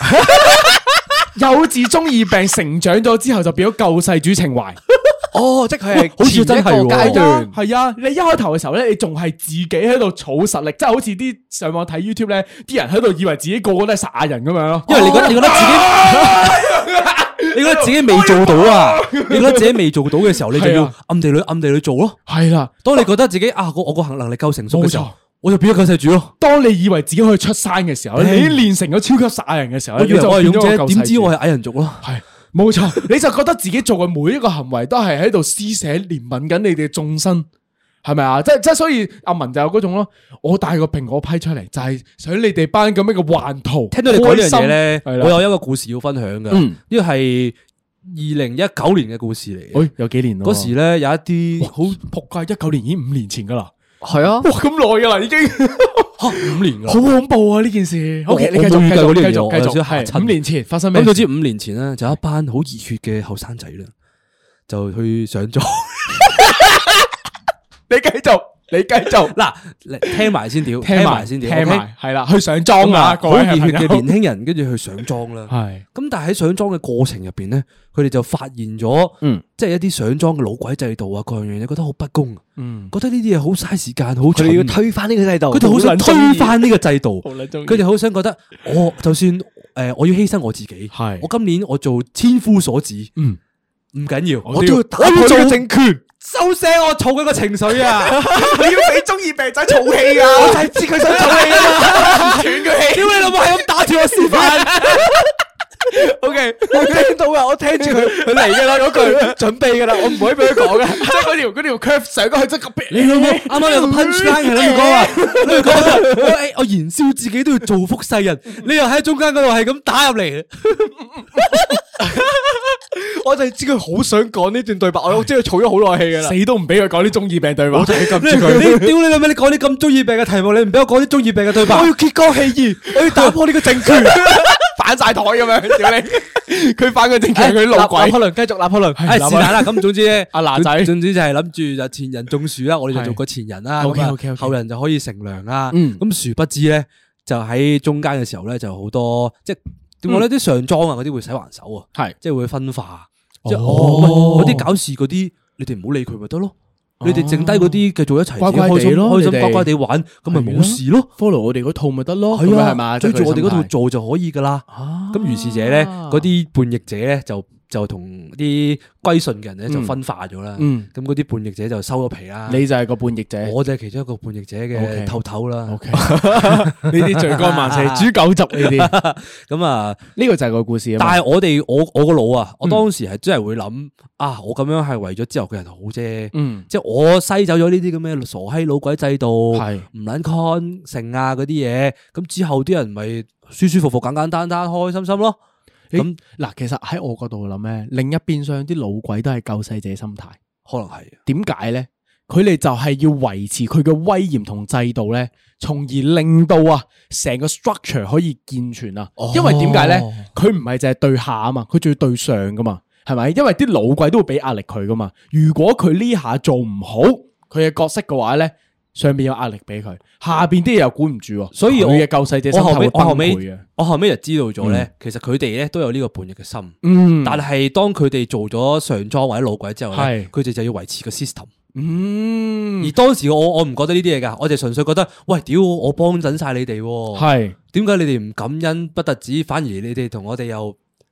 幼稚中二病成長咗之後就變咗救世主情懷。哦，即係佢係好似真係階段，係啊！你一開頭嘅時候咧，你仲係自己喺度儲實力，即係好似啲上網睇 YouTube 咧，啲人喺度以為自己個個都係殺人咁樣咯。因為你覺得你覺得自己，你覺得自己未做到啊！你覺得自己未做到嘅時候，你就要暗地裏暗地裏做咯。係啦，當你覺得自己啊，我我個能力夠成熟嘅時候，我就變咗救世主咯。當你以為自己可以出山嘅時候，你已經練成咗超級殺人嘅時候，你就我係勇者，點知我係矮人族咯？係。冇錯，你就覺得自己做嘅每一個行為都係喺度施捨憐憫緊你哋眾生，係咪啊？即係即係，所以阿文就有嗰種咯。我帶個蘋果批出嚟，就係想你哋班咁樣嘅頑徒。聽到你講呢樣嘢咧，我有一個故事要分享嘅。呢個係二零一九年嘅故事嚟嘅。誒，有幾年咯？嗰時咧有一啲好仆街，一九年已經五年前噶啦。係啊，哇咁耐噶啦，已經五年啦，好恐怖啊呢件事。OK，你繼續繼續繼續繼續，係五年前發生咩？咁總之五年前咧，就有一班好熱血嘅後生仔啦，就去上莊。你繼續，你繼續。嗱，聽埋先屌，聽埋先屌，聽埋係啦，去上莊啊！好熱血嘅年輕人，跟住去上莊啦。係。咁但係喺上莊嘅過程入邊咧，佢哋就發現咗，嗯，即係一啲上莊嘅老鬼制度啊，各樣嘢覺得好不公。嗯，覺得呢啲嘢好嘥時間，好蠢，佢哋要推翻呢個制度，佢哋好想推翻呢個制度，佢哋好想覺得，我就算誒，我要犧牲我自己，係，我今年我做千夫所指，嗯，唔緊要，我都要打破呢個政權，收聲，我儲緊個情緒啊，你要俾中二病仔儲氣啊，我就係知佢想儲氣啊嘛，斷佢氣，屌你老母係咁打住我示範。O K， 我聽到噶，我聽住佢佢嚟嘅啦，嗰句準備噶啦，我唔可以俾佢講嘅，即係嗰條嗰條 curve 上過去，即係你老母啱啱有個 punch line 係諗住講啊，諗住講我我燃燒自己都要造福世人，你又喺中間嗰度係咁打入嚟，我就知佢好想講呢段對白，我知佢儲咗好耐氣噶啦，死都唔俾佢講啲中二病對白，我就係撳住佢，你屌你老味，你講啲咁中二病嘅題目，你唔俾我講啲中二病嘅對白，我要揭竿起義，我要打破呢個政權。反晒台咁樣，屌你！佢反個政權，佢老鬼。拿破崙繼續拿破崙，係是但啦。咁總之咧，阿嗱仔，總之就係諗住就前人種樹啦，我哋就做個前人啦。OK OK，後人就可以乘涼啦。咁殊不知咧，就喺中間嘅時候咧，就好多即係點講咧？啲上莊啊，嗰啲會洗還手啊，係即係會分化。即係哦，嗰啲搞事嗰啲，你哋唔好理佢咪得咯。你哋剩低嗰啲繼續一齊乖乖地咯，開心乖乖地玩，咁咪冇事咯。follow 我哋嗰套咪得咯，係啊，係嘛，追住我哋嗰套做就可以噶啦。咁於是者咧，嗰啲叛逆者咧就就同啲歸順嘅人咧就分化咗啦。咁嗰啲叛逆者就收咗皮啦。你就係個叛逆者，我就係其中一個叛逆者嘅頭頭啦。OK，呢啲罪該萬死，誅九族呢啲。咁啊，呢個就係個故事。但係我哋我我個腦啊，我當時係真係會諗啊，我咁樣係為咗之後嘅人好啫。嗯，即係我篩走咗呢啲咁嘅傻閪老鬼制度，係唔撚 con 成啊嗰啲嘢。咁之後啲人咪舒舒服服、簡簡單單、開開心心咯。咁嗱，其實喺我角度諗咧，另一邊上啲老鬼都係救世者心態，可能係點解咧？佢哋就係要維持佢嘅威嚴同制度咧，從而令到啊成個 structure 可以健全啊。哦、因為點解咧？佢唔係淨係對下啊嘛，佢仲要對上噶嘛，係咪？因為啲老鬼都會俾壓力佢噶嘛。如果佢呢下做唔好佢嘅角色嘅話咧，上邊有壓力俾佢，下邊啲嘢又管唔住，所以我嘅救世者心態會崩潰啊！我後尾就知道咗咧，嗯、其實佢哋咧都有呢個叛逆嘅心，嗯，但係當佢哋做咗上莊或者老鬼之後咧，佢哋是就要維持個 system，嗯，而當時我我唔覺得呢啲嘢噶，我就純粹覺得，喂，屌，我幫緊晒你哋，係點解你哋唔感恩不特止，反而你哋同我哋又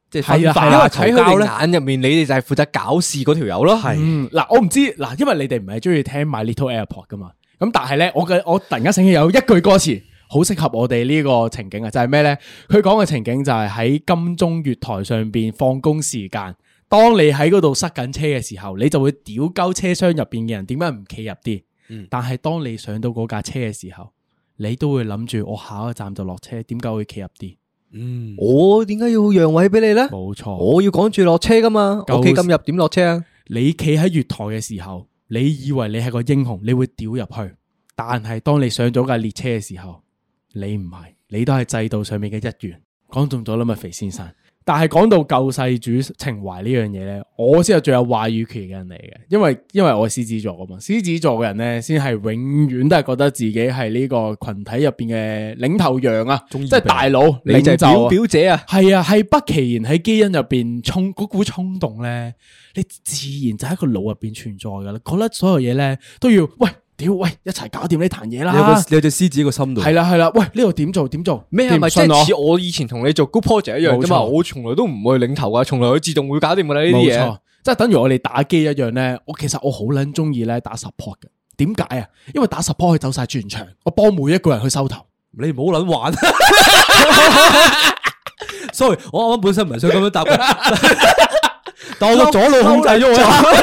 即係分化因為啊、嘈交喺佢哋咧。 眼入面，你哋就係負責搞事嗰條友咯。係嗯，嗱，我唔知嗱，因為你哋唔係中意聽 My Little Airport 噶嘛，咁但係咧，我嘅我突然間醒起有一句歌詞好適合我哋呢個情景啊，就係咩咧？佢講嘅情景就係喺金鐘月台上邊放工時間，當你喺嗰度塞緊車嘅時候，你就會屌鳩車廂入邊嘅人點解唔企入啲？嗯，但係當你上到嗰架車嘅時候，你都會諗住我下一個站就落車，點解會企入啲？ 嗯， 我點解要讓位俾你咧？ 冇錯， 我要趕住落車噶嘛，我企咁入點落車啊？ 你企喺月台嘅時候，你以為你係個英雄，你會屌入去，但係當你上咗架列車嘅時候，你唔係，你都係制度上面嘅一員。講中咗啦嘛，肥先生。但係講到救世主情懷呢樣嘢咧，我先係最有話語權嘅人嚟嘅，因為因為我係獅子座噶嘛，獅子座嘅人咧先係永遠都係覺得自己係呢個群體入邊嘅領頭羊啊，即係大佬， 你就係表領袖啊表姐啊， 係啊，係不其然喺基因入邊衝嗰股衝動咧，你自然就喺個腦入邊存在噶啦，覺得所有嘢咧都要喂。屌喂，一齊搞掂呢壇嘢啦！ 你有個你有隻獅子喺個心度。 係啦係啦，喂呢度點做點做咩係咪即係似我以前同你做 group project 一樣啫嘛？ 冇錯我從來都唔會領頭噶，從來佢自動會搞掂噶啦呢啲嘢。 冇錯，即係等於我哋打機一樣咧。我其實我好撚中意咧打 support 嘅。點解啊？因為打 support 可以走晒全場，我幫每一個人去收頭。 你唔好撚玩。sorry，我啱啱本身唔係想咁樣答嘅，但我個左腦控制咗我。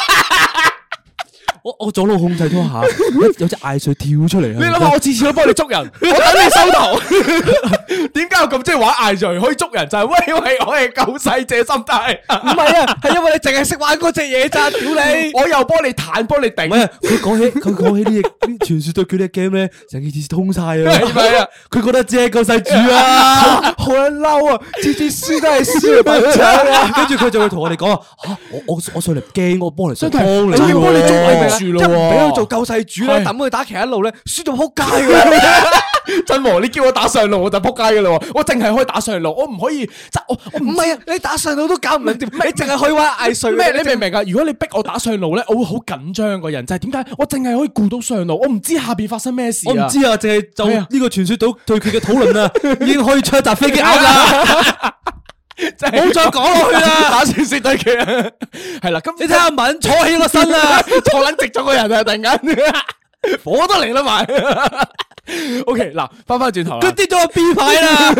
我我左腦控制咗下，有隻艾瑞跳出嚟。 你諗下，我次次都幫你捉人，我等你收頭。點解我咁中意玩艾瑞可以捉人？就係喂喂，我係救世者心態。 唔係啊，係因為你淨係識玩嗰隻嘢咋，屌你！ 我又幫你彈，幫你頂。 唔係啊，佢講起佢講起呢啲傳說對決呢 game 咧，成件事通晒啊！ 係咪啊？ 佢覺得只係救世主啊， 好撚嬲啊！次次輸都係輸嚟笨搶啊！ 跟住佢就會同我哋講啊，吓我我我上嚟驚，我幫你上幫你仲要幫你捉喎位名，一唔俾佢做救世主咧， 係抌佢打其他路咧，輸到撲街㗎。 真喎，你叫我打上路我就撲街噶啦！我淨係可以打上路，我唔可以即我我唔係啊，你打上路都搞唔掂，你淨係可以玩藝術咩？你明唔明啊？如果你逼我打上路咧，我會好緊張個人，就係點解我淨係可以顧到上路，我唔知下邊發生咩事啊！ 我唔知啊，淨係就係啊呢個傳說島對決嘅討論啊，已經可以出一架飛機out啦。 真係冇再講落去啦， 打傳說對決啊！係啦，咁你睇下文坐起個身啦， 坐撚直咗個人啊！突然間火都嚟啦埋。OK， 嗱，翻翻轉頭啦佢跌咗個 B 牌啦。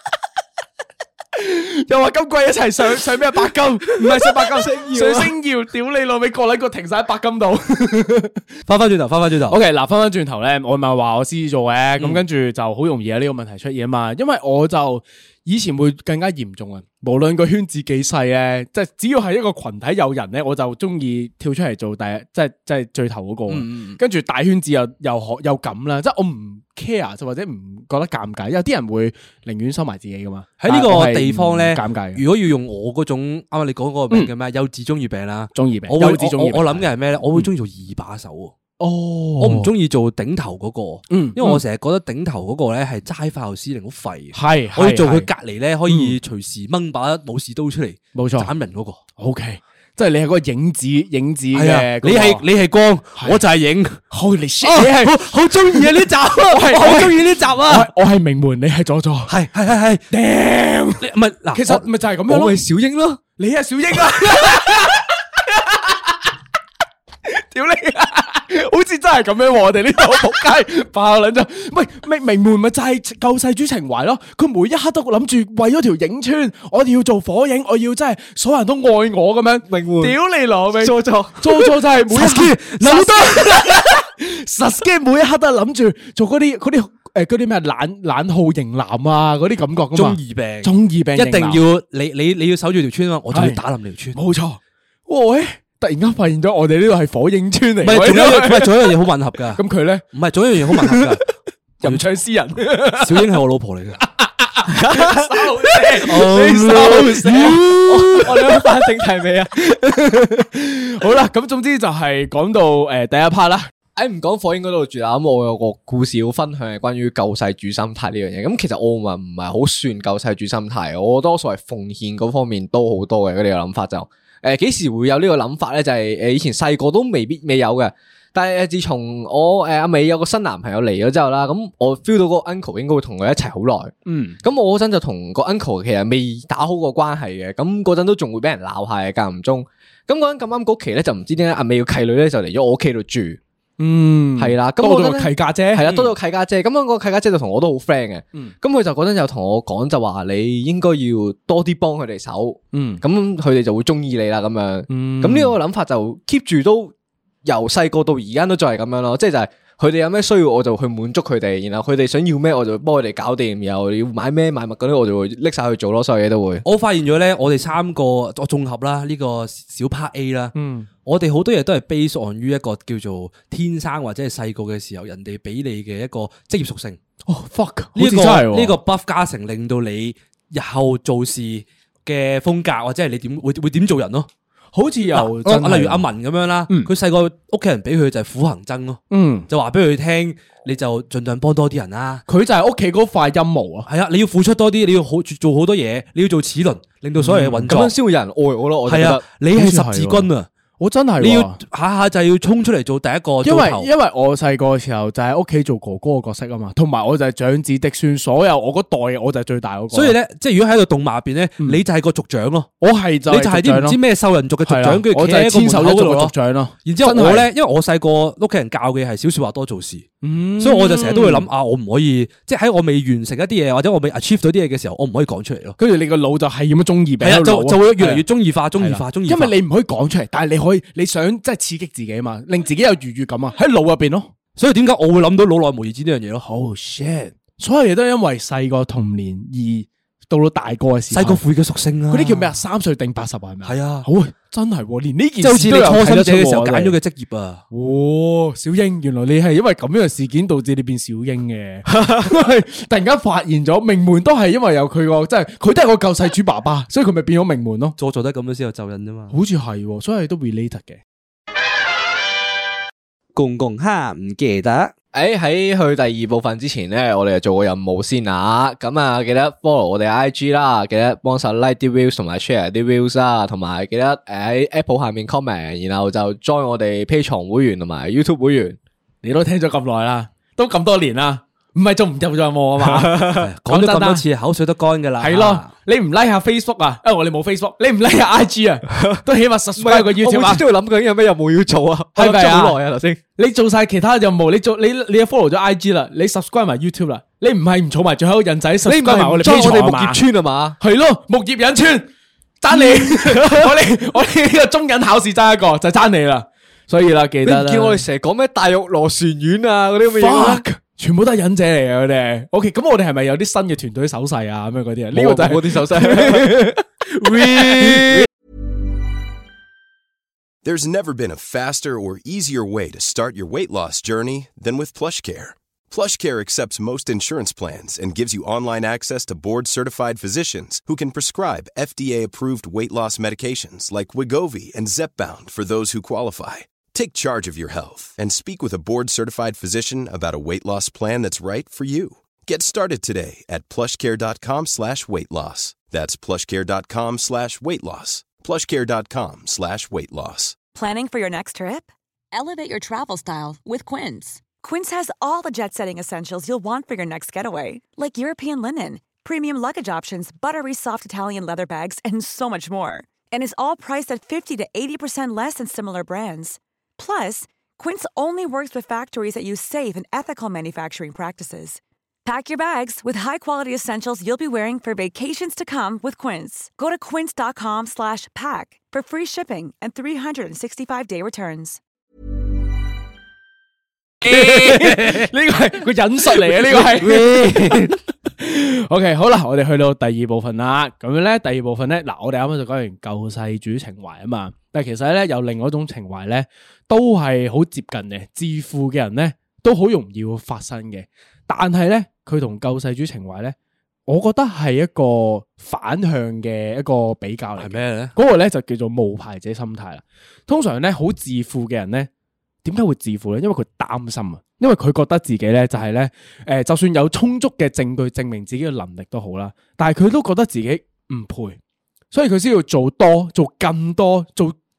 又話今季一齊上上咩白金，唔係上白金星耀，上星耀，屌你老味，個撚個停晒喺白金度。 翻翻轉頭，翻翻轉頭。 OK，嗱，翻翻轉頭咧，我咪話我獅子座嘅，咁跟住就好容易有呢個問題出現啊嘛，因為我就以前會更加嚴重啊，無論個圈子幾細咧，即係只要係一個群體有人咧，我就中意跳出嚟做第一，即係即係最頭嗰個，跟住大圈子又又學又咁啦，即係我唔 care 就或者唔覺得尷尬，有啲人會寧願收埋自己噶嘛。 喺呢個地方咧， 尷尬。 如果要用我嗰種啱啱你講嗰個名叫咩？幼稚中二病啦， 中二病。 我會幼稚中二病我我諗嘅係咩咧？我會中意做二把手。 哦， 我唔中意做頂頭嗰個， 嗯， 因為我成日覺得頂頭嗰個咧係齋發號施令好廢， 係我要做佢隔籬咧可以隨時掹把武士刀出嚟， 冇錯， 斬人嗰個。 O K，即係你係嗰個影子，影子嘅， 你係你係光，我就係影。 Holy shit！你係好好中意啊呢集，我係好中意呢集啊！ 我係名門，你係佐助， 係係係係。 Damn！ 唔係嗱， 其實咪就係咁樣咯。 我係小英咯， 你係小英啊！屌你啊！好似真係咁樣喎，我哋呢度仆街爆撚咗。喂，名名門咪就係救世主情懷咯。佢每一刻都諗住為咗條影村，我哋要做火影，我要真係所有人都愛我咁樣。名門，屌你老味，做錯做錯就係每一刻諗得。Sasuke 每一刻都係諗住做嗰啲嗰啲誒嗰啲咩懶懶號型男啊嗰啲感覺噶嘛。 中二病， 中二病一定要你你你要守住條村啊，我就要打冧條村。 冇錯。喂！突然間發現咗我哋呢度係火影村嚟， 唔係仲有唔係仲有一樣嘢好吻合噶。 咁佢咧唔係仲有一樣嘢好吻合噶， 吟唱詩人。 小英係我老婆嚟噶。 你收聲！ 我哋翻正題未啊？ 好啦，咁總之就係講到誒第一 part 啦。 誒唔講火影嗰度住啦，咁我有個故事要分享係關於救世主心態呢樣嘢。咁其實我唔係唔係好算救世主心態，我多數係奉獻嗰方面都好多嘅。佢哋嘅諗法就誒幾時會有呢個諗法咧？就係誒以前細個都未必未有嘅。 但係誒，自從我誒阿美有個新男朋友嚟咗之後啦，咁我 feel 到嗰個 uncle 應該會同佢一齊好耐。嗯，咁我嗰陣就同個 uncle 其實未打好個關係嘅，咁嗰陣都仲會俾人鬧下嘅間唔中。咁嗰陣咁啱嗰期咧就唔知點解阿美個契女咧就嚟咗我屋企度住。嗯，係啦，咁多咗個契家姐， 係啦，多咗個契家姐。咁樣個契家姐就同我都好 friend 嘅。嗯，咁佢就嗰陣就同我講就話你應該要多啲幫佢哋手。嗯，咁佢哋就會中意你啦咁樣。嗯，咁呢個諗法就 keep 住都。由細個到而家都就係咁樣咯，即係就係佢哋有咩需要我就去滿足佢哋，然後佢哋想要咩我就幫佢哋搞掂，然後要買咩買物嗰啲我就會拎晒去做咯，所有嘢都會。 我發現咗咧，我哋三個我綜合啦，呢個小 part A 啦，嗯，我哋好多嘢都係 base on 於一個叫做天生或者係細個嘅時候人哋俾你嘅一個職業屬性。 哦 fuck， 呢個呢個 buff 加成令到你日後做事嘅風格或者係你點會會點做人咯。 好似又例如阿文咁樣啦，佢細個屋企人俾佢就係苦行僧咯，嗯，就話俾佢聽，你就盡量幫多啲人啦。 佢就係屋企嗰塊陰毛啊， 係啊，你要付出多啲，你要好做好多嘢，你要做齒輪，令到所有嘢運作， 咁樣先會有人愛我咯。我覺得係啊，你係十字軍啊。 我真係你要下下就係要衝出嚟做第一個， 因為因為我細個嘅時候就喺屋企做哥哥嘅角色啊嘛，同埋我就係長子嫡孫，所有我嗰代我就係最大嗰個。 所以咧，即係如果喺個動漫入邊咧，你就係個族長咯。 我係就你就係啲唔知咩獸人族嘅族長，跟住企喺個門口嗰度族長咯。 然之後我咧，因為我細個屋企人教嘅係少說話多做事，所以我就成日都會諗啊，我唔可以即係喺我未完成一啲嘢或者我未 achieve 到啲嘢嘅時候，我唔可以講出嚟咯。 跟住你個腦就係咁樣中二病， 就就會越嚟越中二化、中二化、中二化。 因為你唔可以講出嚟，但係你可以，你想即係刺激自己嘛，令自己有愉悅感啊，喺腦入邊咯。 所以點解我會諗到腦內無意志呢樣嘢咯？ Oh shit！所有嘢都係因為細個童年而到到大個嘅時候， 細個賦予嘅屬性啊， 嗰啲叫咩啊？三歲定八十係咪？ 係啊， 好真係，連呢件就好似你初心者嘅時候揀咗嘅職業啊。 哦，小英，原來你係因為咁樣嘅事件導致你變小英嘅，突然間發現咗名門都係因為有佢個，即係佢都係個救世主爸爸，所以佢咪變咗名門咯。 做做得咁樣先有咒印啫嘛。 好似係，所以都 related 嘅。 公公哈唔記得。 誒，喺去第二部分之前咧，我哋就做個任務先啊！咁啊，記得 follow 我哋 I G 啦，記得幫手 like 啲 views 同埋 share 啲 views 啦，同埋記得誒喺 Apple 下面 comment， 然後就 join 我哋 Patreon 會員同埋 YouTube 會員。 你都聽咗咁耐啦，都咁多年啦，唔係仲唔入任務啊嘛？ 講咗咁多次，口水都乾噶啦。 係咯，你唔 like 下 Facebook 啊？因為我哋冇 Facebook，你唔 like 下 I G 啊？都起碼 subscribe 個 YouTube 啊！ 我每次都會諗緊有咩任務要做啊？ 係咪啊？ 好耐啊，頭先你做晒其他任務，你做你你 follow 咗 I G 啦，你 subscribe 埋 YouTube 啦，你唔係唔儲埋最後一個人仔 subscribe 埋我哋 Patreon 我哋木葉村啊嘛？ 係咯，木葉引村爭你，我哋我哋呢個中忍考試爭一個就爭你啦，所以啦記得啦。 叫我哋成日講咩大玉螺旋丸啊嗰啲咁嘅嘢， 全部都係忍者嚟嘅佢哋。OK， 咁我哋係咪有啲新嘅團隊手勢啊咁樣嗰啲啊？呢個就係嗰啲手勢。 There's never been a faster or easier way to start your weight loss journey than with PlushCare. PlushCare accepts most insurance plans and gives you online access to board-certified physicians who can prescribe F D A-approved weight loss medications like Wegovy and Zepbound for those who qualify. Take charge of your health and speak with a board-certified physician about a weight loss plan that's right for you. Get started today at plushcare.com slash weight loss. That's plushcare.com slash weight loss. plushcare.com slash weight loss. Planning for your next trip? Elevate your travel style with Quince. Quince has all the jet-setting essentials you'll want for your next getaway, like European linen, premium luggage options, buttery soft Italian leather bags, and so much more. And is all priced at fifty to eighty percent less than similar brands. Plus, Quince only works with factories that use safe and ethical manufacturing practices. Pack your bags with high-quality essentials you'll be wearing for vacations to come with Quince. Go to quince.com slash pack for free shipping and three sixty-five day returns. 呢個係個引述嚟嘅，呢個係。OK， 好啦，我哋去到第二部分啦。咁樣咧，第二部分咧，嗱，我哋啱啱就講完救世主情懷啊嘛。但係其實咧，有另外一種情懷咧，都係好接近嘅。致富嘅人咧，都好容易會發生嘅。但係咧，佢同救世主情懷咧，我覺得係一個反向嘅一個比較嚟。 係咩咧？ 嗰個咧就叫做冒牌者心態啦。通常咧，好致富嘅人咧，點解會致富咧？因為佢擔心啊，因為佢覺得自己咧就係咧，誒，就算有充足嘅證據證明自己嘅能力都好啦，但係佢都覺得自己唔配，所以佢先要做多、做更多、做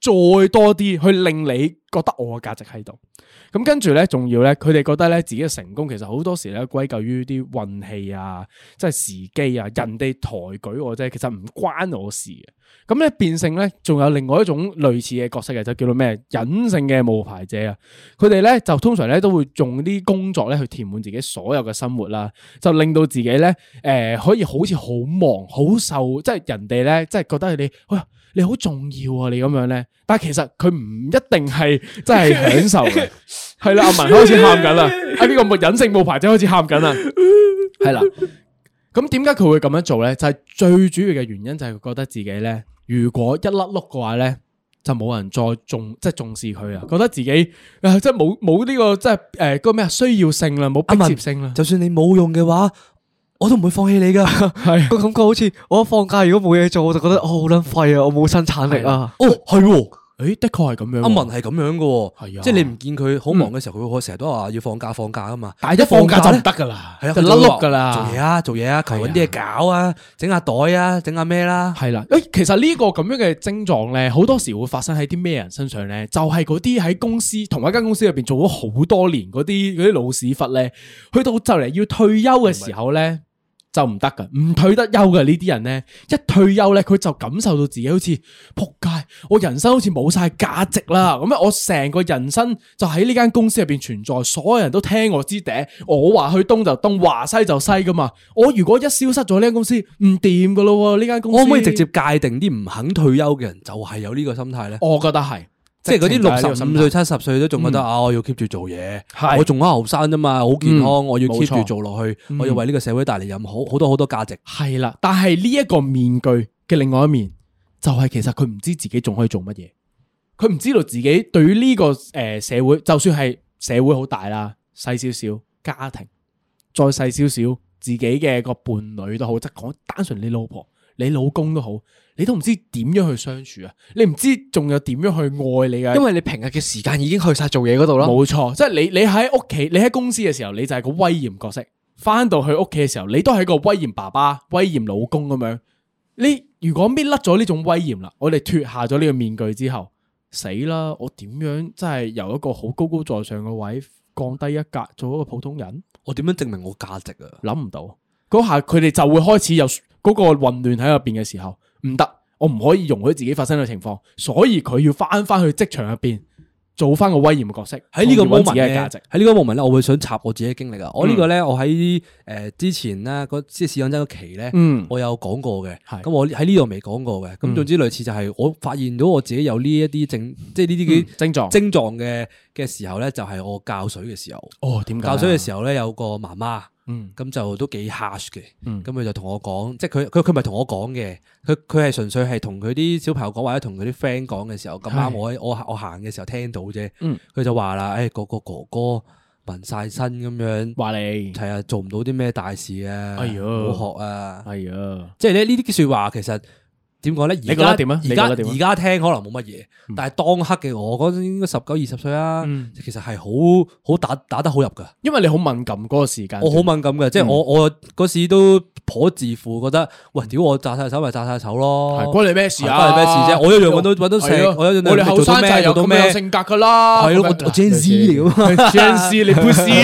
再多啲去令你覺得我嘅價值喺度。咁跟住咧，仲要咧，佢哋覺得咧自己嘅成功其實好多時咧歸咎於啲運氣啊，即係時機啊，人哋抬舉我啫，其實唔關我事嘅。咁咧變性咧，仲有另外一種類似嘅角色嘅，就叫做咩隱性嘅冒牌者啊。佢哋咧就通常咧都會用啲工作咧去填滿自己所有嘅生活啦，就令到自己咧誒、呃、可以好似好忙好受，即係人哋咧即係覺得你喂。你好重要啊！你咁樣咧，但係其實佢唔一定係真係享受嘅。係啦，阿文開始喊緊啦，啊呢個冇隱性冒牌者開始喊緊啦，係啦。咁點解佢會咁樣做咧？就係、是、最主要嘅原因就係佢覺得自己咧，如果一甩碌嘅話咧，就冇人再重即係重視佢啊，覺得自己啊即係冇冇呢個即係誒嗰個咩啊需要性啦，冇迫切性啦。 就算你冇用嘅話，我都唔會放棄你噶， 係個感覺好似我一放假如果冇嘢做，我就覺得哦好撚廢啊，我冇生產力啊。 哦係，誒的確係咁樣。 阿文係咁樣噶， 係啊， 即係你唔見佢好忙嘅時候，佢會成日都話要放假放假噶嘛。 但係一放假就唔得噶啦， 係啊， 就甩碌噶啦。 做嘢啊，做嘢啊，求揾啲嘢搞啊，整下袋啊，整下咩啦。 係啦，誒，其實呢個咁樣嘅症狀咧，好多時會發生喺啲咩人身上咧？就係嗰啲喺公司同一間公司入邊做咗好多年嗰啲嗰啲老屎忽咧，去到就嚟要退休嘅時候咧。就唔得噶，唔退得休嘅呢啲人咧，一退休咧，佢就感受到自己好似仆街，我人生好似冇晒價值啦。咁啊，我成個人生就喺呢間公司入邊存在，所有人都聽我支笛，我話去東就東，話西就西噶嘛。我如果一消失咗呢間公司，唔掂噶咯，呢間公司。 可唔可以直接界定啲唔肯退休嘅人就係有呢個心態咧？ 我覺得係。 即係嗰啲六十五歲、七十歲都仲覺得啊，我要 keep 住做嘢，我仲好後生啫嘛，好健康，我要 keep 住做落去，我要為呢個社會帶嚟任好好多好多價值。 係啦，但係呢一個面具嘅另外一面，就係其實佢唔知自己仲可以做乜嘢，佢唔知道自己對於呢個誒社會，就算係社會好大啦，細少少家庭，再細少少自己嘅個伴侶都好，即係講單純你老婆、你老公都好。你都唔知點樣去相處啊！你唔知仲有點樣去愛你嘅， 因為你平日嘅時間已經去晒做嘢嗰度啦。 冇錯，即係你你喺屋企，你喺公司嘅時候，你就係個威嚴角色；翻到去屋企嘅時候，你都係個威嚴爸爸、威嚴老公咁樣。你如果搣甩咗呢種威嚴啦，我哋脫下咗呢個面具之後，死啦！我點樣真係由一個好高高在上嘅位降低一格，做一個普通人？ 我點樣證明我價值啊？ 諗唔到嗰下，佢哋就會開始有嗰個混亂喺入邊嘅時候。唔得，我唔可以容許自己發生嘅情況，所以佢要翻翻去職場入邊做翻個威嚴嘅角色。喺呢個 moment 嘅價值， 喺呢個 moment 咧，我會想插我自己嘅經歷啊。我呢個咧，我喺誒之前咧，嗰即係試講真嗰期咧，我有講過嘅。咁我喺呢度未講過嘅。咁總之類似就係我發現到我自己有呢一啲症，即係呢啲嘅症狀症狀嘅嘅時候咧，就係我教水嘅時候。 哦，點解？ 教水嘅時候咧，有個媽媽。 嗯， 咁就都幾 harsh 嘅， 嗯， 咁佢就同我講，即係佢佢佢唔係同我講嘅，佢佢係純粹係同佢啲小朋友講或者同佢啲 friend 講嘅時候，咁啱我我我行嘅時候聽到啫，嗯，佢就話啦，誒個個哥哥紋晒身咁樣，話你係啊，做唔到啲咩大事啊，哎呀，好學啊， 哎呀，即係咧呢啲說話其實。點講咧？ 你覺得點啊？ 而家而家聽可能冇乜嘢，但係當刻嘅我嗰陣應該十九二十歲啦，其實係好好打打得好入噶。 因為你好敏感嗰個時間， 我好敏感嘅，即係我我嗰時都頗自負，覺得喂，屌我炸晒手咪炸晒手咯， 關你咩事啊？ 關你咩事啫？我一樣搵到搵到食，我一樣我哋後生仔有咁樣性格噶啦，係咯，我 Gen Z 嚟噶嘛 ，Gen Z 你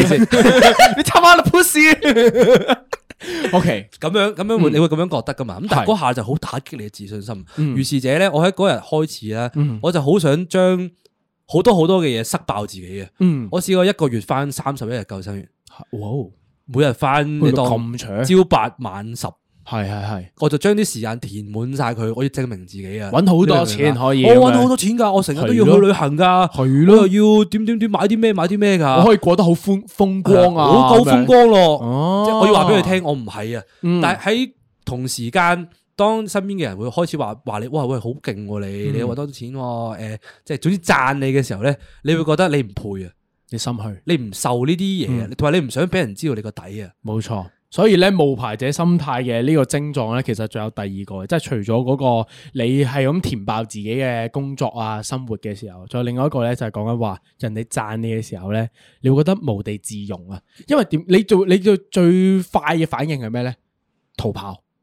pussy，你他媽你 pussy。O K， 咁樣咁樣會你會咁樣覺得噶嘛？咁但係嗰下就好打擊你嘅自信心。於是者咧，我喺嗰日開始咧，我就好想將好多好多嘅嘢塞爆自己嘅。我試過一個月翻三十一日救生員，哇！每日翻你當咁長，朝八晚十，係係係，我就將啲時間填滿晒佢，我要證明自己啊！ 搵好多錢可以， 我搵好多錢噶，我成日都要去旅行噶，係咯，又要點點點買啲咩買啲咩噶， 我可以過得好風風光啊， 好夠風光咯，即係我要話俾佢聽，我唔係啊，但係喺同時間，當身邊嘅人會開始話話你，哇喂，好勁你，你搵多啲錢，誒，即係總之讚你嘅時候咧，你會覺得你唔配啊， 你心虛， 你唔受呢啲嘢，同埋你唔想俾人知道你個底啊， 冇錯。所以咧，冒牌者心態嘅呢個症狀咧，其實仲有第二個，即係除咗嗰個你係咁填爆自己嘅工作啊、生活嘅時候，仲有另外一個咧，就係講緊話人哋讚你嘅時候咧，你會覺得無地自容啊。因為點？你做你做最快嘅反應係咩咧？逃跑，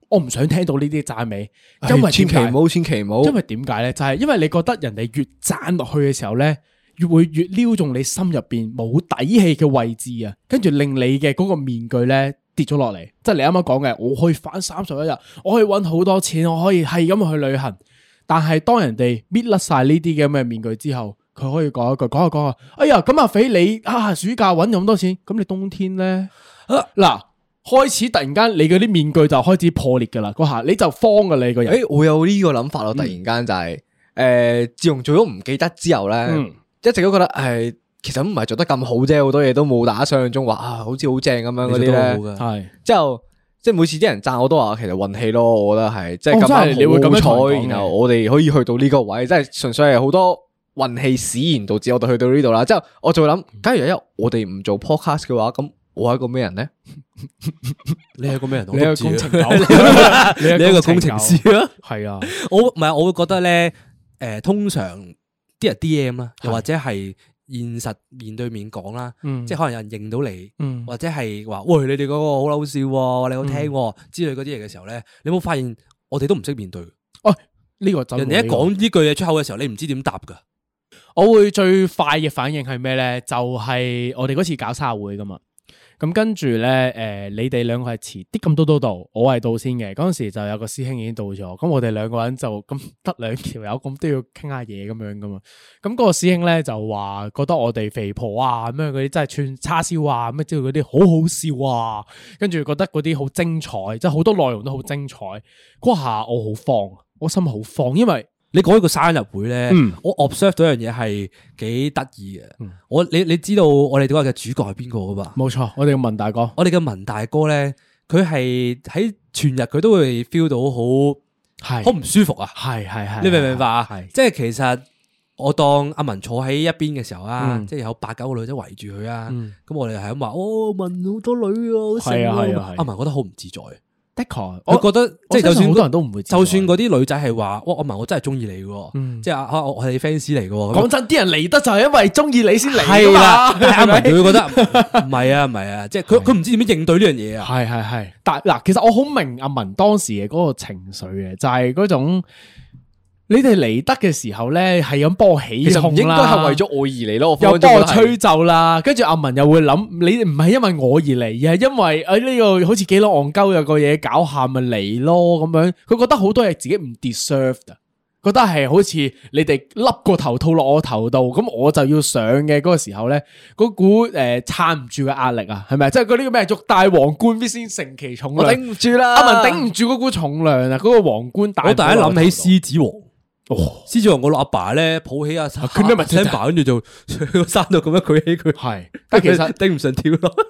我唔想聽到呢啲讚美，因為千祈唔好，千祈唔好。 因為點解咧？就係、是、因為你覺得人哋越讚落去嘅時候咧，越會越撩中你心入邊冇底氣嘅位置啊，跟住令你嘅嗰個面具咧跌咗落嚟。即係你啱啱講嘅，我可以返三十一日，我可以搵好多錢，我可以係咁去旅行。但係當人哋搣甩晒呢啲咁嘅面具之後，佢可以講一句，講下講下，哎呀，咁阿肥你啊，暑假搵咁多錢，咁你冬天咧，嗱、啊，開始突然間你嗰啲面具就開始破裂噶啦，嗰下你就慌噶你個人。 誒、欸，我有呢個諗法咯，突然間就係、是，誒、嗯呃，自從做咗唔記得之後咧，嗯、一直都覺得係，其實唔係做得咁好啫，好多嘢都冇大家想象中話啊，好似好正咁樣嗰啲咧，係，之後。即係每次啲人讚我都話，其實運氣咯，我覺得係，即係咁啱好彩，然後我哋可以去到呢個位，即係純粹係好多運氣使然導致我哋去到呢度啦。之後我就會諗，假如有一日我哋唔做 podcast 嘅話，咁我係一個咩人咧？ 你係一個咩人？ 你係個工程狗， 你係一個工程師啊？ 係啊， 我唔係，我會覺得咧，誒，通常啲人 D M 啦，又或者係。現實面對面講啦，嗯、即係可能有人認到你，嗯、或者係話喂，你哋嗰個好嬲笑，你好聽、嗯、之類嗰啲嘢嘅時候咧，你有冇發現我哋都唔識面對？哦，呢、這個就人哋一講呢句嘢出口嘅時候，你唔知點答噶。 我會最快嘅反應係咩咧？就係、是、我哋嗰次搞生日會噶嘛。咁跟住咧，誒、呃，你哋兩個係遲啲咁多都到，我係到先嘅。嗰陣時就有個師兄已經到咗，咁我哋兩個人就咁得兩條友，咁都要傾下嘢咁樣噶嘛。咁、那、嗰個師兄咧就話覺得我哋肥婆啊，咁樣嗰啲真係串叉燒啊，咩之類嗰啲好好笑啊，跟住覺得嗰啲好精彩，即係好多內容都好精彩。嗰下我好慌，我心好慌，因為。 你講呢個生日會咧，嗯、我 observe 到一樣嘢係幾得意嘅。嗯、我你你知道我哋嗰日嘅主角係邊個噶嘛？ 冇錯，我哋嘅文大哥。 我哋嘅文大哥咧，佢係喺全日佢都會 feel 到好係好唔舒服啊！ 係係係， 你明唔明白啊？ 係即係其實我當阿文坐喺一邊嘅時候啊，嗯、即係有八九個女仔圍住佢啊，咁、嗯、我哋係咁話，哦，文好多女啊，好正啊，阿文覺得好唔自在。 的確， 我覺得即係就算好多人都唔會， 就算嗰啲女仔係話，哇，阿文我真係中意你嘅，嗯、即係啊，我係你 fans 嚟嘅。 講真，啲人嚟得就係因為中意你先嚟噶嘛。但係阿文佢會覺得唔係啊，唔係啊，即係佢佢唔知點樣應對呢樣嘢啊。 係係係，但嗱，其實我好明阿文當時嘅嗰個情緒嘅，就係嗰種。你哋嚟得嘅時候咧，係咁幫我起哄啦，其實唔應該係為咗我而嚟咯，又幫我吹奏啦，跟住阿文又會諗，你唔係因為我而嚟，而係因為誒呢個好似幾多戇鳩有個嘢搞下咪嚟咯咁樣，佢覺得好多嘢自己唔 deserve 啊，覺得係好似你哋笠個頭套落我頭度，咁我就要上嘅嗰個時候咧，嗰股誒撐唔住嘅壓力啊，係咪？即係嗰啲咩欲戴皇冠必先承其重量，我頂唔住啦，阿文頂唔住嗰股重量啊，嗰個皇冠戴。 我第一諗起獅子王。哦，獅子王我老阿爸咧抱起阿佢咩咪聽爸，跟住就喺個山度咁樣舉起佢，係，但其實頂唔順跳咯，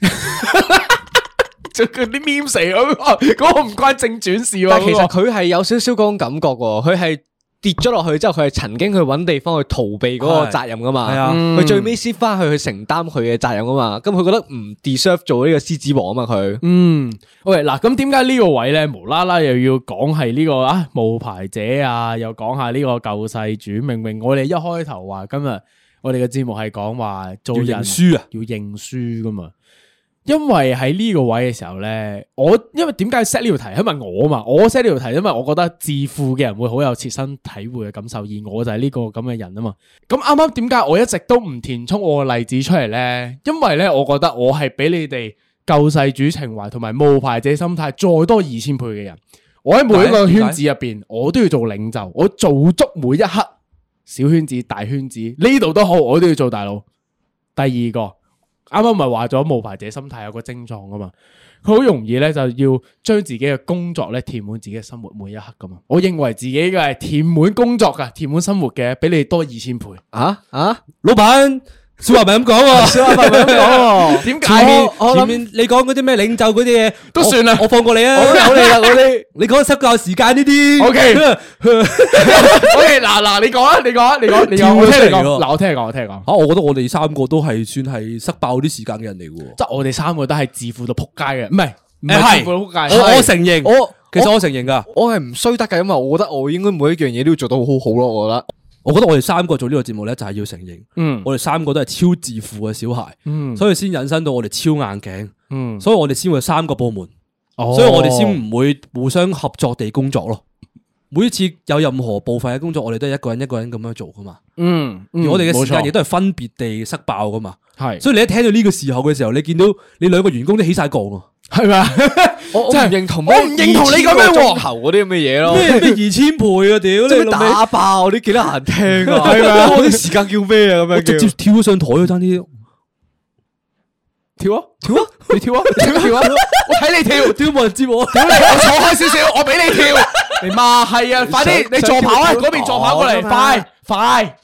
就嗰啲 meme 死嗰個唔關正轉事， 但其實佢係有少少嗰種感覺喎，佢係。跌咗落去之後，佢係曾經去揾地方去逃避嗰個責任噶嘛，係啊，佢最尾先翻去去承擔佢嘅責任噶嘛，咁佢覺得唔 deserve 做呢個獅子王啊嘛，佢， 嗯，OK 嗱，咁點解呢個位咧無啦啦又要講係呢個啊冒牌者啊，又講下呢個救世主，明明我哋一開頭話今日我哋嘅節目係講話做人要認輸啊， 要認輸噶嘛。因為喺呢個位嘅時候咧，我因為點解 set 呢條題？因為我嘛，我 set 呢條題，因為我覺得自負嘅人會好有切身體會嘅感受，而我就係呢個咁嘅人啊嘛。咁啱啱點解我一直都唔填充我嘅例子出嚟咧？因為咧，我覺得我係比你哋救世主情懷同埋冒牌者心態再多二千倍嘅人。我喺每一個圈子入邊，我都要做領袖，我做足每一刻，小圈子、大圈子呢度都好，我都要做大佬。第二個。啱啱咪話咗冒牌者心態有個症狀噶嘛，佢好容易咧就要將自己嘅工作咧填滿自己嘅生活每一刻噶嘛。我認為自己嘅係填滿工作噶，填滿生活嘅，比你多二千倍。啊啊， 老闆。小話咪咁講喎， 小話咪咁講喎。點解？ 前面前面你講嗰啲咩領袖嗰啲嘢都算啦， 我放過你啊。 我有你啦，嗰啲你講失教時間呢啲。 O K，O K，嗱嗱，你講啊，你講啊，你講，你講，我聽你講。嗱，我聽你講，我聽你講。 吓，我覺得我哋三個都係算係塞爆啲時間嘅人嚟嘅。 即係我哋三個都係自負到撲街嘅，唔係唔係自負到撲街。 我我承認，我其實我承認噶， 我係唔衰得噶，因為我覺得我應該每一樣嘢都要做到好好咯。我覺得。 我覺得我哋三個做呢個節目咧，就係要承認，嗯，我哋三個都係超自負嘅小孩，嗯，所以先引申到我哋超硬頸，嗯，所以我哋先會有三個部門， 所以我哋先唔會互相合作地工作咯。每一次有任何部分嘅工作，我哋都係一個人一個人咁樣做噶嘛。 嗯， 而我哋嘅時間亦都係分別地塞爆噶嘛。係，所以你一聽到呢個時候嘅時候，你見到你兩個員工都起晒槓啊，係咪啊？ 我我唔認同， 我唔認同你咁樣喎， 頭嗰啲咁嘅嘢咯， 咩咩二千倍啊屌！ 你打爆啲幾得閒聽啊，係咪啊？我啲時間叫咩啊？咁樣直接跳上台啊，爭啲。 跳啊跳啊你跳啊跳啊跳啊！我睇你跳， 屌冇人知我， 屌你！我坐開少少，我俾你跳。你媽係啊！快啲，你助跑啊！嗰邊助跑過嚟，快快！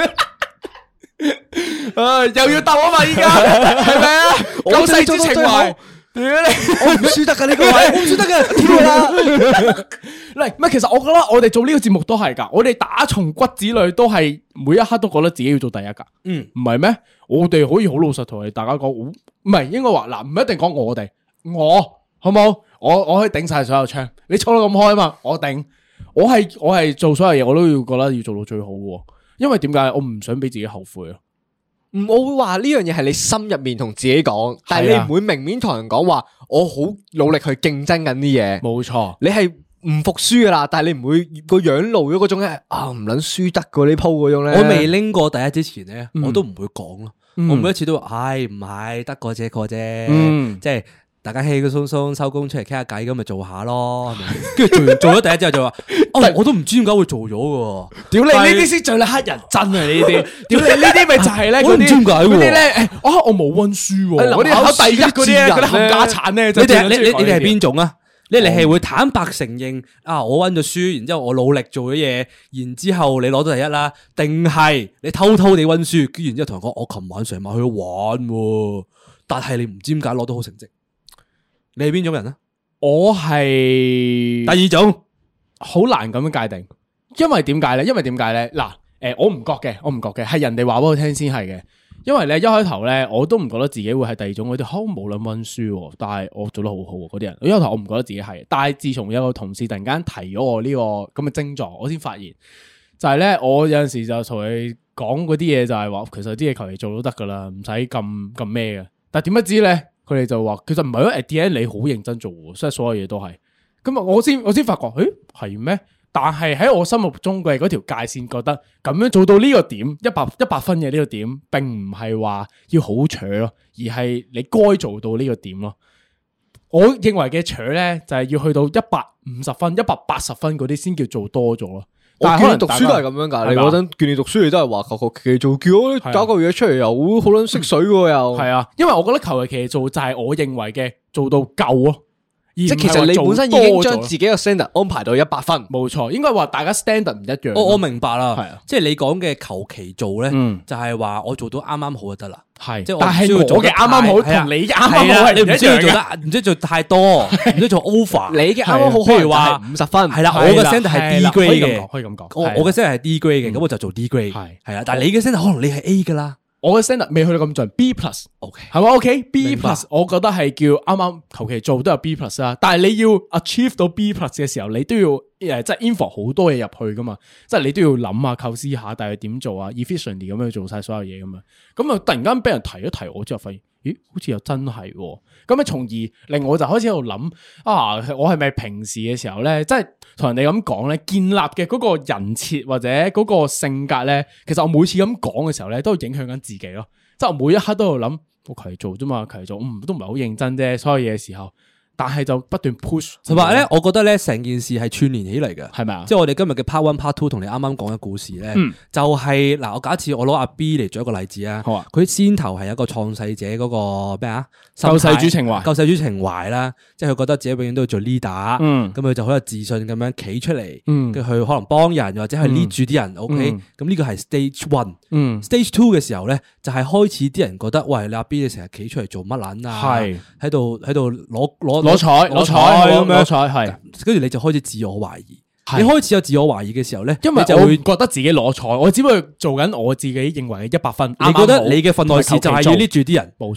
誒，又要鬥啊嘛！依家係咪啊？救世之情懷，屌你！ 我唔輸得噶呢個位，我唔輸得噶，跳啦！ 嚟，唔係，其實我覺得我哋做呢個節目都係噶，我哋打從骨子裏都係每一刻都覺得自己要做第一噶。嗯，唔係咩？我哋可以好老實同你大家講，唔係應該話嗱，唔一定講我哋，我好冇？我我可以頂晒所有槍，你坐到咁開啊嘛，我頂。我係我係做所有嘢，我都要覺得要做到最好嘅，因為點解？我唔想俾自己後悔咯。 唔，我會話呢樣嘢係你心入面同自己講，但係你唔會明面同人講話，我好努力去競爭緊啲嘢。 冇錯， 你係唔服輸噶啦，但係你唔會個樣露咗嗰種咧啊唔捻輸得過呢鋪嗰種咧。 我未拎過第一之前咧，我都唔會講咯。我每一次都話，唉，唔係得過這個啫，即係大家輕輕鬆鬆收工出嚟傾下偈咁咪做下咯。跟住做完做咗第一之後就話，哦，我都唔知點解會做咗嘅。 屌你呢啲先最叻黑人憎啊！呢啲，屌你呢啲咪就係咧嗰啲， 我唔知點解嗰啲咧，啊我冇溫書，嗰啲考第一嗰啲嗰啲冚家鏟咧， 你哋你你你哋係邊種啊？你哋係會坦白承認啊，我溫咗書，然之後我努力做咗嘢，然之後你攞到第一啦，定係你偷偷地溫書，跟住然之後同人講，我琴晚成晚去玩，但係你唔知點解攞到好成績。你係邊種人啊？ 我係第二種， 好難咁樣界定，因為點解咧？因為點解咧？嗱，誒，我唔覺嘅，我唔覺嘅，係人哋話俾我聽先係嘅。因為咧一開頭咧，我都唔覺得自己會係第二種嗰啲，好冇諗溫書，但係我做得好好嗰啲人。一開頭我唔覺得自己係，但係自從有個同事突然間提咗我呢個咁嘅症狀，我先發現就係咧，我有陣時就同佢講嗰啲嘢，就係話其實啲嘢求其做都得噶啦，唔使咁咁咩嘅。但係點不知咧，佢哋就話其實唔係咯，at the end你好認真做，所以所有嘢都係。咁啊，我先我先發覺，誒係咩？但係喺我心目中嘅嗰條界線，覺得咁樣做到呢個點一百一百分嘅呢個點，並唔係話要好扯咯，而係你該做到呢個點咯。我認為嘅扯咧，就係要去到一百五十分、一百八十分嗰啲先叫做多咗咯。但係可能讀書都係咁樣噶，你嗰陣叫你讀書，你都係話求求其其做，叫我搞個嘢出嚟又好撚識水喎又。係啊，因為我覺得求其其做就係我認為嘅做到夠咯。即係其實你本身已經將自己嘅 standard 安排到一百分，冇錯，應該話大家 standard 唔一樣。 我我明白啦，係啊，即係你講嘅求其做咧，就係話我做到啱啱好就得啦。係，即係但係我嘅啱啱好同你啱啱好係你唔需要做得，唔需要做太多，唔需要做 over。你嘅啱啱好，譬如話五十分，係啦，我嘅 standard 係 D grade 嘅，可以咁講。我我嘅 standard 係 D grade 嘅，咁我就做 D grade。係係啊，但係你嘅 standard 可能你係 A 噶啦。我嘅 standard 未去到咁盡 ，B plus，OK， 係嘛 ？OK，B plus，我覺得係叫啱啱求其做都有 B plus 啦。但係你要 achieve 到 B plus 嘅時候，你都要誒，即係 info 好多嘢入去噶嘛。即係你都要諗下、構思下，但係點做啊 ？efficiently 咁樣做晒所有嘢咁樣。咁啊，突然間俾人提一提我之後，發現咦，好似又真係喎。咁啊，從而令我就開始喺度諗啊，我係咪平時嘅時候咧，即係同人哋咁講咧，建立嘅嗰個人設或者嗰個性格咧，其實我每次咁講嘅時候咧，都影響緊自己咯。即係我每一刻都喺度諗，我求其做啫嘛，求其做，嗯，都唔係好認真啫，所有嘢嘅時候。但係就不斷 push，同埋咧，我覺得咧成件事係串聯起嚟嘅，係咪啊？即係我哋今日嘅 part one、part two 同你啱啱講嘅故事咧，嗯、就係、是、嗱，我假設我攞阿 B 嚟做一個例子啊，好啊，佢先頭係一個創世者嗰個咩啊？救世主情懷，救世主情懷啦，即係佢覺得自己永遠都要做 leader，嗯，咁佢就好有自信咁樣企出嚟，嗯，跟住去可能幫人或者去 lead 住啲人 ，OK，咁呢個係 stage one，嗯 ，stage two 嘅時候咧，就係、是、開始啲人覺得，喂，你阿 B 你成日企出嚟做乜撚啊？係喺度喺度攞攞。攞彩攞彩咁樣，攞彩係，跟住你就開始自我懷疑。你開始有自我懷疑嘅時候咧，因為就會覺得自己攞彩，我只不過做緊我自己認為嘅一百分。你覺得你嘅份內事就係要 lead 住啲人，冇錯。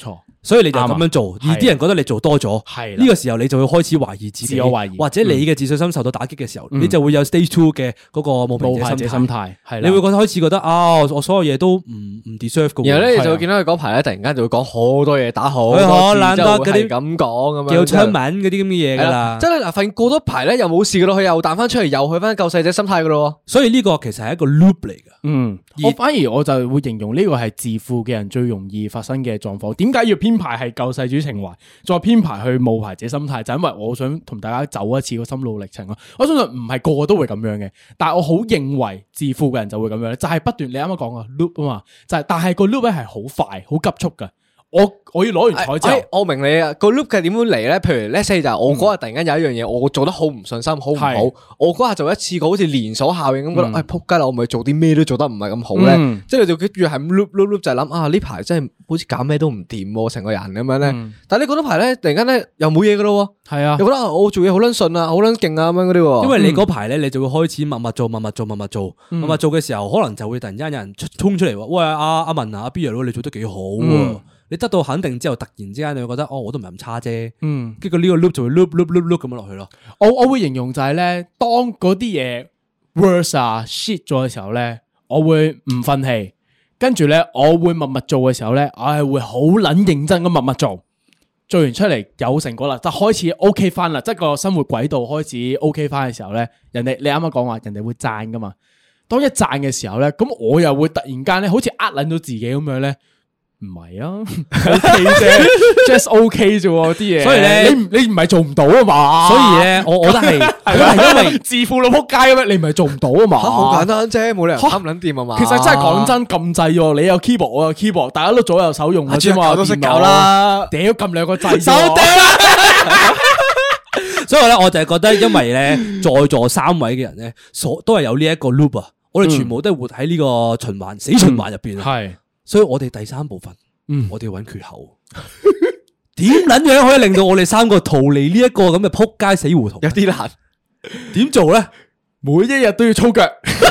所以你就咁樣做，而啲人覺得你做多咗， 係呢個時候你就會開始懷疑自己， 自我懷疑或者你嘅自信心受到打擊嘅時候，你就會有 stage two 嘅嗰個冒牌者心心態， 態， 你會覺得開始覺得啊，我所有嘢都唔唔 deserve 嘅。 然後咧，你就會見到佢嗰排咧，突然間就會講好多嘢，打好多字，懶得嗰啲咁講咁樣， 叫親文嗰啲咁嘅嘢噶啦。 真係嗱，發現過多排咧又冇事噶咯，佢又彈翻出嚟，又去翻救世者心態噶咯。 所以呢個其實係一個 loop 嚟噶。 嗯，我反而我就會形容呢個係自負嘅人最容易發生嘅狀況。點解要編排係救世主情懷，再編排去冒牌者心態？就因為我想同大家走一次個心路歷程咯。我相信唔係個個都會咁樣嘅，但係我好認為自負嘅人就會咁樣，就係、是、不斷你啱啱講啊 loop 啊嘛，就係、是、但係個 loop 咧係好快、好急速噶。我我要攞完彩之後、哎哎， 我明你啊，個 loop 係點樣嚟咧？譬如 let's say 就係我嗰日突然間有一樣嘢，我做得好唔順心，好唔好？ 是我嗰日做一次過好似連鎖效應咁，覺得哎仆街啦，我咪做啲咩都做得唔係咁好咧。 嗯、 即係你就跟住係 loop loop loop 就係諗啊呢排真係好似搞咩都唔掂，成個人咁樣咧。嗯、但係你嗰排咧突然間咧又冇嘢噶咯， 係啊， 又覺得我做嘢好撚順啊，好撚勁啊咁樣嗰啲。 因為你嗰排咧，你就會開始默默做、默默做、默默做、默默做嘅時候，可能就會突然間有人衝出嚟話：喂阿阿文啊，阿 B 你做得幾好。嗯你得到肯定之後，突然之間你會覺得哦，我都唔係咁差啫。嗯，跟住呢個 loop 就會 loop loop loop loop 咁樣落去咯。 我我會形容就係咧，當嗰啲嘢 worse 啊 shit 咗嘅時候咧，我會唔忿氣，跟住咧我會默默做嘅時候咧，我係會好撚認真咁默默做，做完出嚟有成果啦，就開始 OK 翻啦，即係個生活軌道開始 OK 翻嘅時候咧，人哋你啱啱講話人哋會讚噶嘛，當一讚嘅時候咧，咁我又會突然間咧，好似呃撚到自己咁樣咧。唔係啊 ，OK 啫，just OK 啫啲嘢。所以咧，你你唔係做唔到啊嘛。所以咧，我我覺得係，我係因為自負到撲街咁樣，你唔係做唔到啊嘛。 好簡單啫，冇理由啱撚掂啊嘛。 其實真係講真咁滯喎，你有 keyboard， 我有 keyboard， 大家都左右手用嘅啫嘛， 都識搞啦。 屌撳兩個掣， 手掉啦。 所以咧，我就係覺得，因為咧，在座三位嘅人咧，所都係有呢一個 loop 啊，我哋全部都係活喺呢個循環、死循環入邊啊。係。所以我哋第三部分，嗯，我哋要揾缺口，點撚樣可以令到我哋三個逃離呢一個咁嘅撲街死胡同？ 有啲難， 點做咧？ 每一日都要操腳，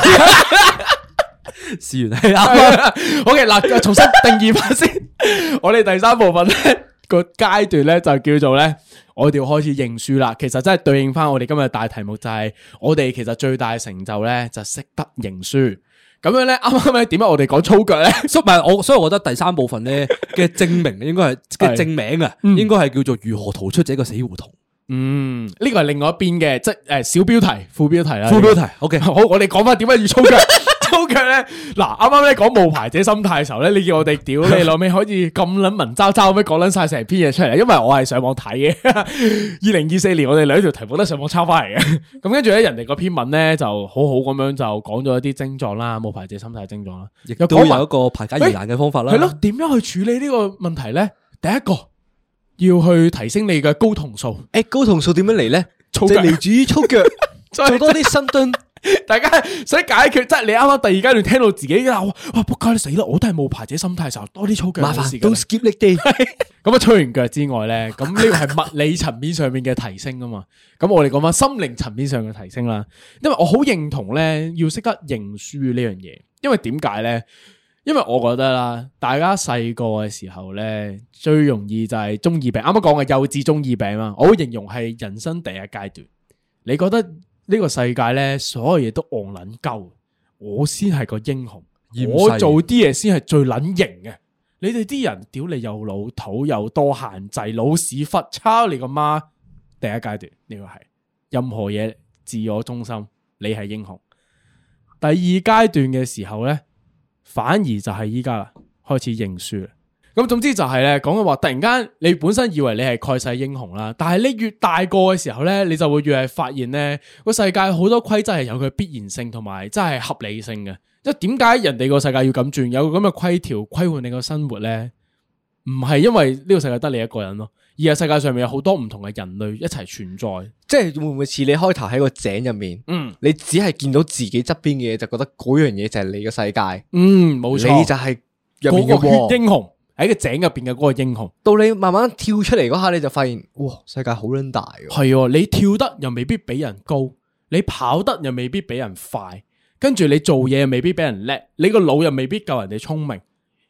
試完係啱。 OK 嗱，重新定義翻先。我哋第三部分咧個階段咧就叫做咧，我哋要開始認輸啦。其實真係對應翻我哋今日大題目就係，我哋其實最大嘅成就咧就識得認輸。咁樣咧，啱啱咧點解我哋講操腳咧？ 所以唔係我，所以我覺得第三部分咧嘅正名應該係嘅正名啊，應該係叫做如何逃出這個死胡同。 嗯，呢個係另外一邊嘅，即係誒小標題、副標題啦。 副標題 ，OK， 好，我哋講翻點解要操腳。操腳咧，嗱，啱啱咧講冒牌者心態嘅時候咧，你叫我哋屌你老味可以咁撚文縐縐咁樣講撚晒成篇嘢出嚟，因為我係上網睇嘅。二零二四年我哋兩條題目都上網抄翻嚟嘅，咁跟住咧人哋嗰篇文咧就好好咁樣就講咗一啲症狀啦，冒牌者心態症狀啦， 亦都有一個排解疑難嘅方法啦。 係咯，點樣去處理呢個問題咧？第一個要去提升你嘅睾酮素。 誒，睾酮素點樣嚟咧？ 操腳嚟自於操腳，做多啲深蹲。 大家想解決，即係你啱啱第二階段聽到自己哇哇仆街，你死啦！我都係冒牌者心態嘅時候，多啲操腳。 麻煩，don't skip leg day。 咁啊，操完腳之外咧，咁呢個係物理層面上面嘅提升啊嘛。咁我哋講翻心靈層面上嘅提升啦。因為我好認同咧，要識得認輸呢樣嘢。因為點解咧？因為我覺得啦，大家細個嘅時候咧，最容易就係中二病。啱啱講嘅幼稚中二病啊，我會形容係人生第一階段。你覺得？呢個世界咧，所有嘢都戇撚鳩，我先係個英雄，我做啲嘢先係最撚型嘅。你哋啲人屌你又老土又多限制，老屎忽抄你個媽。第一階段呢個係任何嘢自我中心，你係英雄。第二階段嘅時候咧，反而就係依家啦，開始認輸啦。咁總之就係咧，講嘅話，突然間你本身以為你係蓋世英雄啦，但係你越大個嘅時候咧，你就會越係發現咧，個世界好多規則係有佢必然性同埋真係合理性嘅。即係點解人哋個世界要咁轉，有咁嘅規條規範你個生活咧？唔係因為呢個世界得你一個人咯，而係世界上面有好多唔同嘅人類一齊存在。 即係會唔會似你開頭喺個井入面，嗯，你只係見到自己側邊嘅嘢，就覺得嗰樣嘢就係你嘅世界。嗯，冇錯，你就係入面嘅英雄。喺個井入邊嘅嗰個英雄， 到你慢慢跳出嚟嗰下，你就發現，哇，世界好撚大嘅。 係，你跳得又未必比人高，你跑得又未必比人快，跟住你做嘢又未必比人叻，你個腦又未必夠人哋聰明。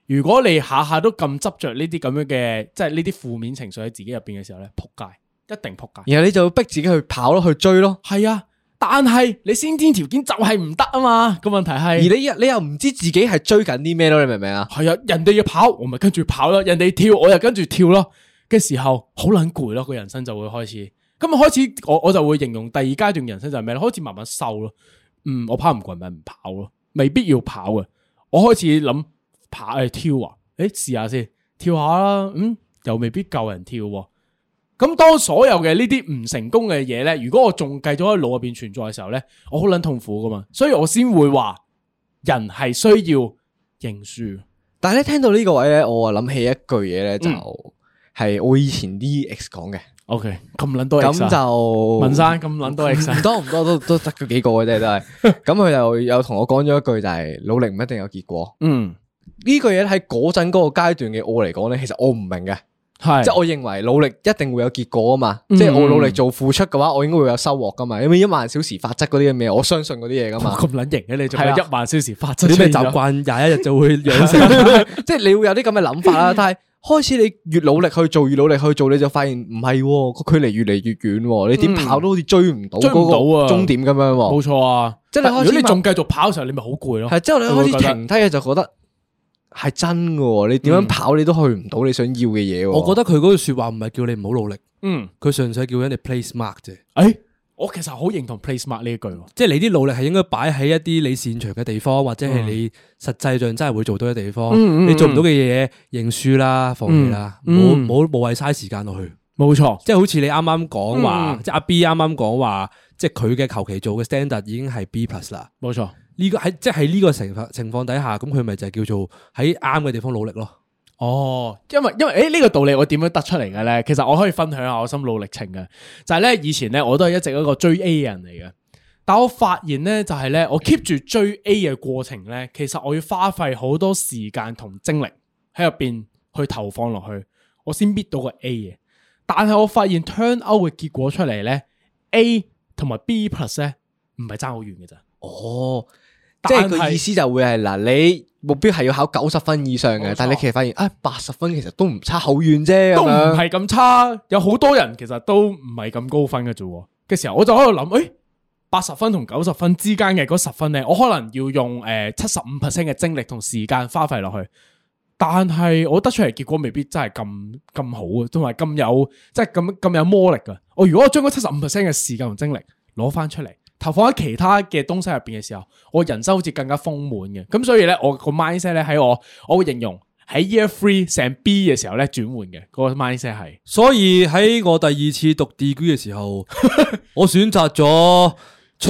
如果你下下都咁執着呢啲咁樣嘅，即係呢啲負面情緒喺自己入邊嘅時候咧，撲街，一定撲街。 然後你就會逼自己去跑咯，去追咯。 係啊，但係你先天條件就係唔得啊嘛。個問題係， 而你又你又唔知自己係追緊啲咩咯？你明唔明啊？ 係啊，人哋要跑，我咪跟住跑咯；人哋跳，我又跟住跳咯。嘅時候好撚攰咯，個人生就會開始。咁啊開始，我我就會形容第二階段人生就係咩咧？開始慢慢瘦咯。嗯，我跑唔過咪唔跑咯，未必要跑嘅。我開始諗。爬誒跳啊！誒試下先，跳下啦。嗯，又未必夠人跳。咁當所有嘅呢啲唔成功嘅嘢咧，如果我仲繼續喺腦入邊存在嘅時候咧，我好撚痛苦噶嘛。所以我先會話人係需要認輸。 但係咧聽到呢個位咧，我啊諗起一句嘢咧，就係我以前啲 X 講嘅。 O K，咁撚多 X 咁就文山咁撚多 X，唔多唔多都都得嗰幾個嘅啫，都係。咁佢就有同我講咗一句，就係努力唔一定有結果。嗯。呢個嘢喺嗰陣嗰個階段嘅我嚟講咧，其實我唔明嘅，係即係我認為努力一定會有結果啊嘛，嗯、即係我努力做付出嘅話，我應該會有收穫噶嘛，因為一萬小時法則嗰啲咁嘢，我相信嗰啲嘢噶嘛。咁撚型嘅你仲係一萬小時法則？啲咩習慣廿一日就會養成？ 即係你會有啲咁嘅諗法啦，但係開始你越努力去做，越努力去做，你就發現唔係個距離越嚟越遠，你點跑都好似追唔到嗰個終點咁樣。 冇錯啊，即係如果你仲繼續跑嘅時候，你咪好攰咯。 係之後你開始停低嘅就覺得。係真嘅，你點樣跑你都去唔到你想要嘅嘢。 我覺得佢嗰句說話唔係叫你唔好努力，嗯，佢純粹叫人哋 play smart 啫。 誒，我其實好認同 play smart 呢一句， 即係你啲努力係應該擺喺一啲你擅長嘅地方，或者係你實際上真係會做到嘅地方。你做唔到嘅嘢，認輸啦，放棄啦，唔好唔好無謂嘥時間落去。 冇錯， 即係好似你啱啱講話，即係阿 B 啱啱講話，即係佢嘅求其做嘅 standard 已經係 B plus 啦。 冇錯。 呢個喺即係呢個情況情況底下，咁佢咪就係叫做喺啱嘅地方努力咯。 哦，因為因為誒呢個道理我點樣得出嚟嘅咧？其實我可以分享下我心路歷程嘅，就係咧以前咧我都係一直一個追 A 嘅人嚟嘅，但我發現咧就係咧我 keep 住追 A 嘅過程咧，其實我要花費好多時間同精力喺入邊去投放落去，我先搣到個 A 嘅。但係我發現 turn out 嘅結果出嚟咧 ，A 同埋 B plus 咧唔係爭好遠嘅咋。 哦。即係個意思就會係嗱，你目標係要考九十分以上嘅，但係你其實發現啊，八十分其實都唔差好遠啫， 都唔係咁差。有好多人其實都唔係咁高分嘅啫。嘅時候我就喺度諗，誒，八十分同九十分之間嘅嗰十分咧，我可能要用誒七十五 percent 嘅精力同時間花費落去，但係我得出嚟結果未必真係咁咁好啊，同埋咁有即係咁咁有魔力噶。我如果我將嗰七十五 percent 嘅時間同精力攞翻出嚟，投放喺其他嘅東西入邊嘅時候，我人生好似更加豐滿嘅。咁所以咧，我個 mindset 咧喺我，我會形容喺 year three 成 B 嘅時候咧轉換嘅嗰個 mindset 係。 所以喺我第二次讀 degree 嘅時候，我選擇咗出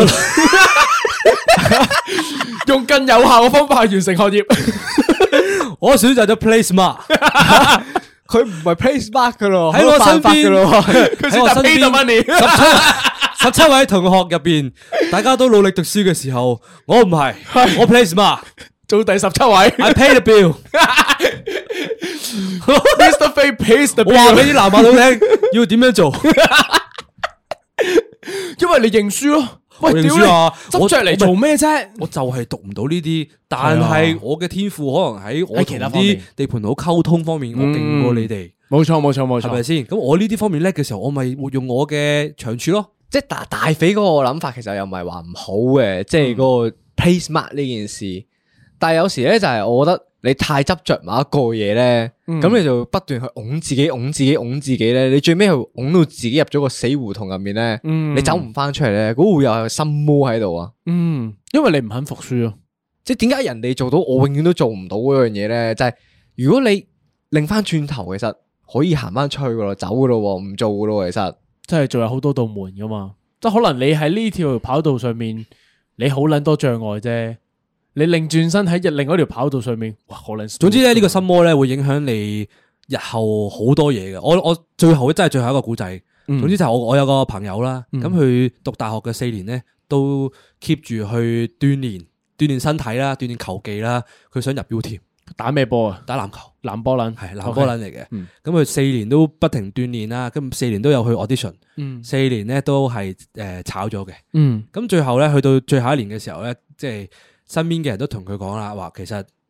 用更有效嘅方法去完成學業。 我選擇咗 play smart。 佢唔係 play smart 噶咯， 喺我身邊， 喺我身邊。 十七位同學入邊，大家都努力讀書嘅時候，我唔係，我 play smart 做第十七位 ，I pay the bill。 Mister Fei pays the bill。 我話俾啲南亞佬聽，要點樣做？ 因為你認輸咯。喂， 認輸啊！ 執着嚟做咩啫？ 我就係讀唔到呢啲，但係我嘅天賦可能喺我其他啲地盤佬溝通方面，我勁過你哋。 冇錯，冇錯，冇錯， 係咪先？咁我呢啲方面叻嘅時候，我咪活用我嘅長處咯。 即係大大肥嗰個諗法，其實又唔係話唔好嘅，即係嗰個 play smart 呢件事。但係有時咧，就係我覺得你太執着某一個嘢咧，咁、嗯、你就不斷去拱自己、拱自己、拱自己咧，你最尾係拱到自己入咗個死胡同入面咧，嗯、你走唔翻出嚟咧，嗰、那個會有心魔喺度啊。 嗯，因為你唔肯服輸咯。 即係點解人哋做到，我永遠都做唔到嗰樣嘢咧？就係、是、如果你擰翻轉頭，其實可以行翻出去噶咯，走噶咯，唔做噶咯，其實。 即係仲有好多道門噶嘛，即係可能你喺呢條跑道上面，你好捻多障礙啫。你擰轉身喺另外一條跑道上面，哇，好捻。 總之咧，呢個心魔咧會影響你日後好多嘢嘅。我我最後真係最後一個古仔。嗯、總之就係我我有個朋友啦，咁佢、嗯、讀大學嘅四年咧，都 keep 住去鍛煉鍛煉身體啦，鍛煉球技啦。佢想入 U team。 打咩波啊？ 打籃球， 籃波撚係籃波撚嚟嘅。咁佢四年都不停鍛煉啦，咁四年都有去 audition，四年咧都係誒炒咗嘅。咁最後咧去到最後一年嘅時候咧，即係身邊嘅人都同佢講啦，話其實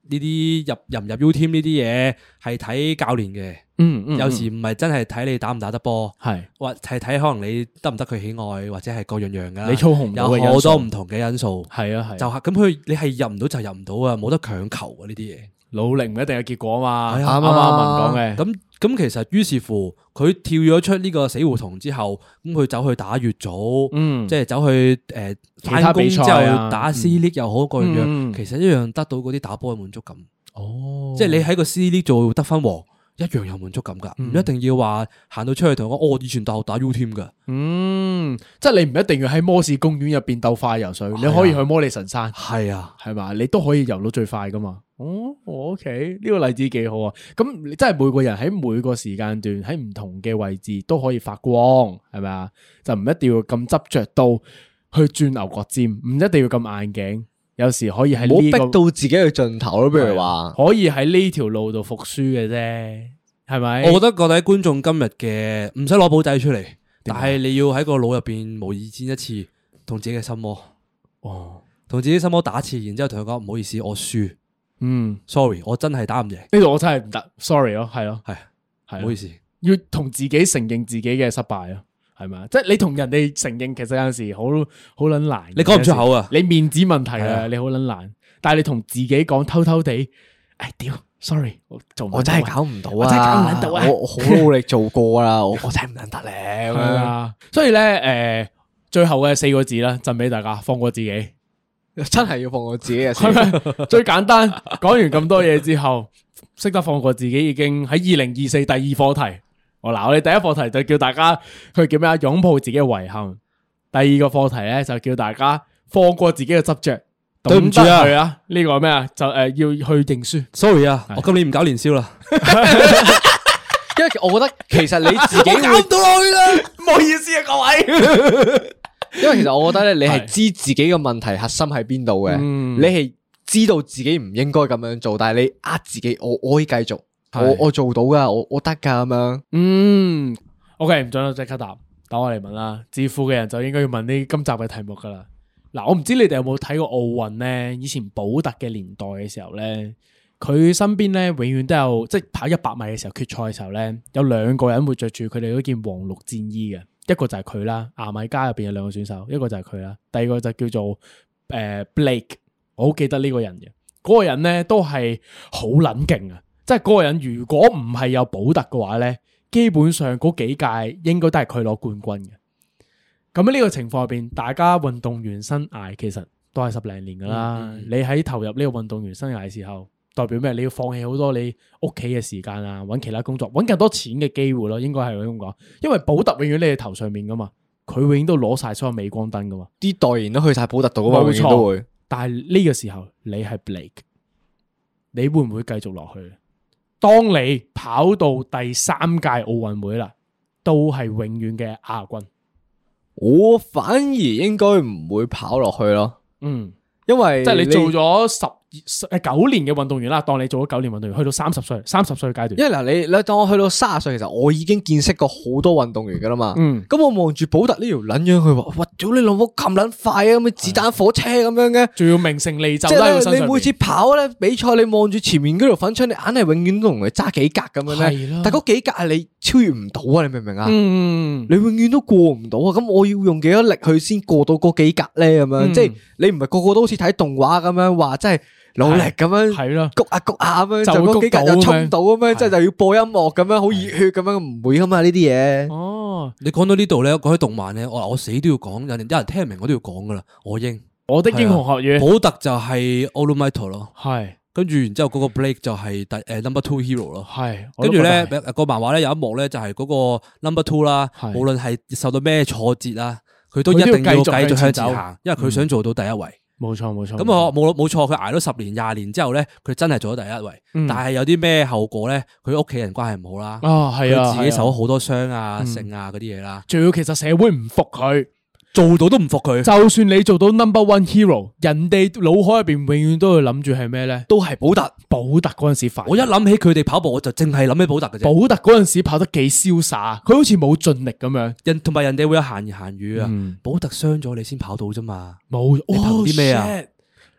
呢啲入入唔入 U team 呢啲嘢係睇教練嘅。 嗯嗯， 有時唔係真係睇你打唔打得波， 係或係睇可能你得唔得佢喜愛，或者係各樣樣噶。 你操控唔到嘅因素有好多唔同嘅因素。 係啊係， 就係咁佢你係入唔到就入唔到啊，冇得強求啊呢啲嘢。 努力唔一定有結果嘛。 係啊啱啱阿文講嘅。 咁咁其實於是乎佢跳咗出呢個死胡同之後，咁佢走去打乙組， 嗯即係走去誒其他翻工之比賽啊後打 C League 又好，各樣嗯樣，其實一樣得到嗰啲打波嘅滿足感。 哦， 即係你喺個 C League 做得分王，一樣有滿足感噶，唔一定要話行到出去同我講，哦我以前大學打 U team 噶。 嗯，即係你唔一定要喺摩士公園入邊鬥快游水，你可以去摩利神山， 係啊， 係嘛？你都可以游到最快噶嘛。哦，OK，呢個例子幾好啊。咁你真係每個人喺每個時間段喺唔同嘅位置都可以發光，係咪啊？就唔一定要咁執着到去轉牛角尖，唔一定要咁硬頸。有時可以喺唔好呢個逼到自己去盡頭咯。譬如話， 可以喺呢條路度服輸嘅啫，係咪？ 我覺得各位觀眾今日嘅唔使攞簿仔出嚟，但係你要喺個腦入邊模擬戰一次，同自己嘅心魔， 哦， 同自己心魔打一次，然之後同佢講唔好意思，我輸嗯， ，sorry，我真係打唔贏， 呢度我真係唔得，sorry 咯，係咯， 係係， 唔好意思， 要同自己承認自己嘅失敗咯。係咪？即係你同人哋承認，其實有陣時好好撚難。 你講唔出口啊！ 你面子問題係啊， 啊你好撚難。但係你同自己講偷偷地，哎屌，sorry，我做唔到啊我真係搞唔到啊！ 我真係搞唔撚到啊！ 我我好努力做過啦，我我真係唔撚得咧。咁樣係啊，所以咧，誒，最後嘅四個字啦，贈俾大家，放過自己。 真係要放過自己嘅係咪？最簡單，講完咁多嘢之後，識得放過自己，已經喺二零二四第二課題。我嗱，我哋第一課題就叫大家去叫咩啊？擁抱自己嘅遺憾。第二個課題咧就叫大家放過自己嘅執着。 對唔住啊係啊，呢個咩啊？就誒要去認輸。 sorry 啊，我今年唔搞年宵啦， 因為我覺得其實你自己會， 到落去啦， 唔好意思啊，各位。 因為其實我覺得咧，你係知自己嘅問題核心喺邊度嘅， 嗯你係知道自己唔應該咁樣做，但係你呃自己，我我可以繼續，我我做到噶，我我得噶咁樣。 嗯，OK，唔准我即刻答，等我嚟問啦。致富嘅人就應該要問呢今集嘅題目噶啦。嗱，我唔知你哋有冇睇過奧運咧？以前保特嘅年代嘅時候咧，佢身邊咧永遠都有，即係跑一百米嘅時候決賽嘅時候咧，有兩個人會着住佢哋嗰件黃綠戰衣嘅，一個就係佢啦，牙買加入邊有兩個選手，一個就係佢啦，第二個就叫做誒、呃、Blake，我好記得呢個人嘅，嗰、嗰個人咧都係好撚勁啊！即係嗰個人如果唔係有保特嘅話咧，基本上嗰幾屆應該都係佢攞冠軍嘅。咁喺呢個情況入邊，大家運動員生涯其實都係十零年噶啦。嗯嗯、你喺投入呢個運動員生涯嘅時候，代表咩？你要放棄好多你屋企嘅時間啊，揾其他工作，揾更多錢嘅機會咯。應該係咁講，因為保特永遠你喺頭上面噶嘛，佢永遠都攞晒所有鎂光燈噶嘛， 啲代言都去晒保特度啊嘛， 冇錯永遠都會。 但係呢個時候你係 Blake，你會唔會繼續落去？當你跑到第三屆奧運會啦，都係永遠嘅亞軍。 我反而應該唔會跑落去咯， 嗯， 因為即係你做咗十誒九年嘅運動員啦，當你做咗九年運動員，去到三十歲，三十歲階段， 因為嗱，你你當我去到三十歲，其實我已經見識過好多運動員噶啦嘛。 嗯， 咁我望住保特呢條撚樣，佢話：哇，屌你老母咁撚快啊！咁嘅子彈火車咁樣嘅， 仲要名成利就即喺佢身上邊。 係你每次跑咧比賽，你望住前面嗰條粉槍，你硬係永遠都同佢揸幾格咁樣係咧啦。 但嗰幾格係你超越唔到啊！你明唔明啊？ 嗯， 你永遠都過唔到啊！咁我要用幾多力去先過到嗰幾格咧？咁樣、 嗯即係你唔係個個都好似睇動畫咁樣話，真係努力咁樣係咯， 谷下谷下咁樣， 就會就嗰幾格谷到就衝到咁樣， 係即係就要播音樂咁樣，好熱血咁樣，唔會噶嘛呢啲嘢。 哦， 你講到呢度咧，講起動漫咧，我我死都要講，有人有人聽唔明我都要講噶啦，我英我的英雄學院保特就係 All Might 咯， 係跟住然之後嗰個 Blake 就係第誒 Number Two Hero 咯， 係， 跟住咧我都覺得係個漫畫咧有一幕咧就係嗰個 Number Two 啦， 係無論係受到咩挫折啦，佢都一定要繼續向前行，因為佢想做到第一位。 冇錯冇錯。 咁我冇冇錯，佢捱咗十年廿年之後咧，佢真係做咗第一位。 嗯但係有啲咩後果咧？佢屋企人關係唔好啦， 啊係啊， 佢自己受咗係啊好多傷啊、 嗯性啊嗰啲嘢啦， 仲要其實社會唔服佢。 做到都唔服佢。 就算你做到 number one hero，人哋腦海入邊永遠都會諗住係咩咧？ 都係保特， 保特嗰陣時快， 我一諗起佢哋跑步，我就淨係諗起保特嘅啫。 保特嗰陣時跑得幾瀟灑，佢好似冇盡力咁樣。 人同埋人哋會有閒言閒語啊。 嗯保特傷咗你先跑到啫嘛。 冇， 你憑啲咩啊 Oh, shit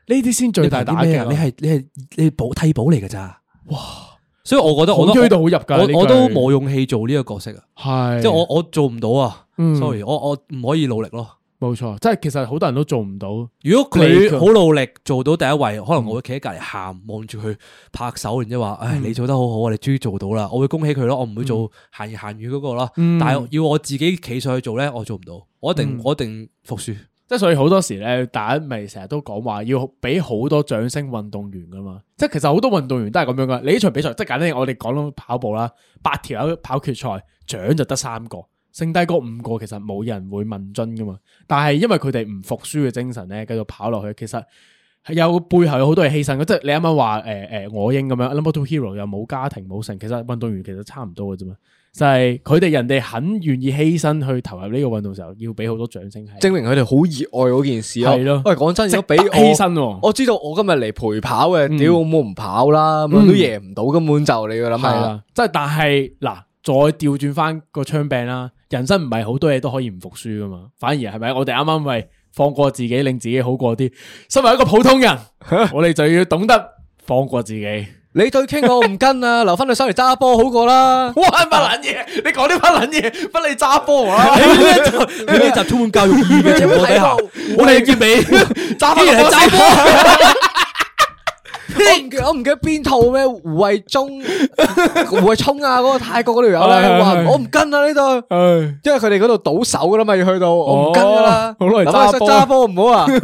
呢啲先最大打擊。 你係你係你補替補嚟㗎咋？哇！所以我覺得我追到好入㗎， 我我都冇勇氣做呢個角色啊。係，即係我我做唔到啊。sorry，我我唔可以努力咯。 冇錯，即係其實好多人都做唔到。 如果佢好努力做到第一位，可能我會企喺隔籬喊，望住佢拍手，然之後話：唉，你做得好好啊，你終於做到啦！我會恭喜佢咯，我唔會做閒言閒語嗰個咯。但係要我自己企上去做咧，我做唔到，我一定我一定服輸。 即係所以好多時咧，大家咪成日都講話要俾好多掌聲運動員噶嘛。即係其實好多運動員都係咁樣噶。你呢場比賽即係簡單，我哋講到跑步啦，八條友跑決賽，獎就得三個。剩低嗰五個其實冇人會問津噶嘛，但係因為佢哋唔服輸嘅精神咧，繼續跑落去，其實係有背後有好多嘢犧牲嘅，即係你啱啱話誒誒我英咁樣 number two hero 又冇家庭冇成，其實運動員其實差唔多嘅啫嘛，就係佢哋人哋肯願意犧牲去投入呢個運動時候，要俾好多掌聲， 證明佢哋好熱愛嗰件事咯。係咯，喂，講真，如果俾犧牲， 我知道我今日嚟陪跑嘅，屌我唔跑啦，咁都贏唔到，根本就你要諗下。 即係但係嗱，再調轉翻個槍柄啦。人生唔係好多嘢都可以唔服輸噶嘛，反而係咪？我哋啱啱咪放過自己，令自己好過啲。身為一個普通人，我哋就要懂得放過自己。 你對傾我唔跟啊，留翻對手嚟揸波好過啦。 哇，乜撚嘢？你講啲乜撚嘢？不你揸波啊？ 呢一集充滿教育意義嘅情況底下，我哋結尾揸波係揸波。 我唔記，我唔記得邊套咩胡慧中、胡慧聰啊，嗰個泰國嗰條友咧，話我唔跟啊呢度，因為佢哋嗰度倒手噶啦嘛，要去到我唔跟噶啦，好耐揸波揸波唔好啊。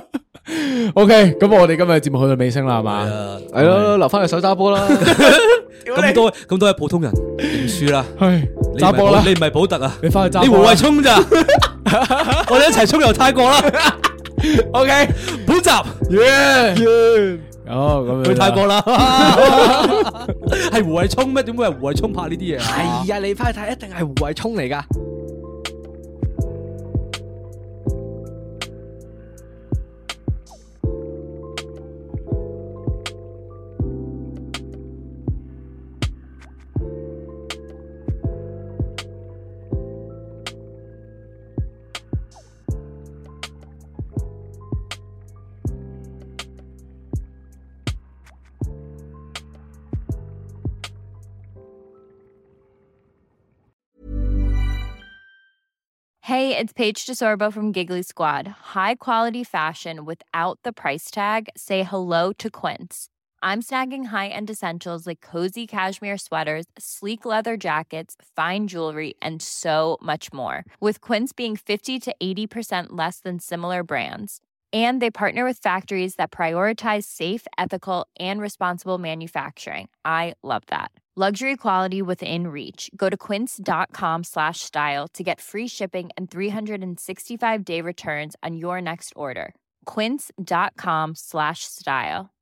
OK，咁我哋今日節目去到尾聲啦，係嘛？ 係咯，留翻隻手揸波啦。 咁多咁多係普通人認輸啦， 揸波啦， 你唔係保特啊， 你翻去揸， 你胡慧聰咋？我哋一齊衝遊泰國啦。 OK，本集耶。哦，咁去泰國啦，係胡慧聰咩？點會係胡慧聰拍呢啲嘢？ 係啊，你翻去睇一定係胡慧聰嚟噶。 Hey, it's Paige DeSorbo from Giggly Squad. High quality fashion without the price tag. Say hello to Quince. I'm snagging high-end essentials like cozy cashmere sweaters, sleek leather jackets, fine jewelry, and so much more. With Quince being fifty to eighty percent less than similar brands. And they partner with factories that prioritize safe, ethical, and responsible manufacturing. I love that. Luxury quality within reach. Go to quince.com slash style to get free shipping and three sixty-five day returns on your next order. Quince.com slash style.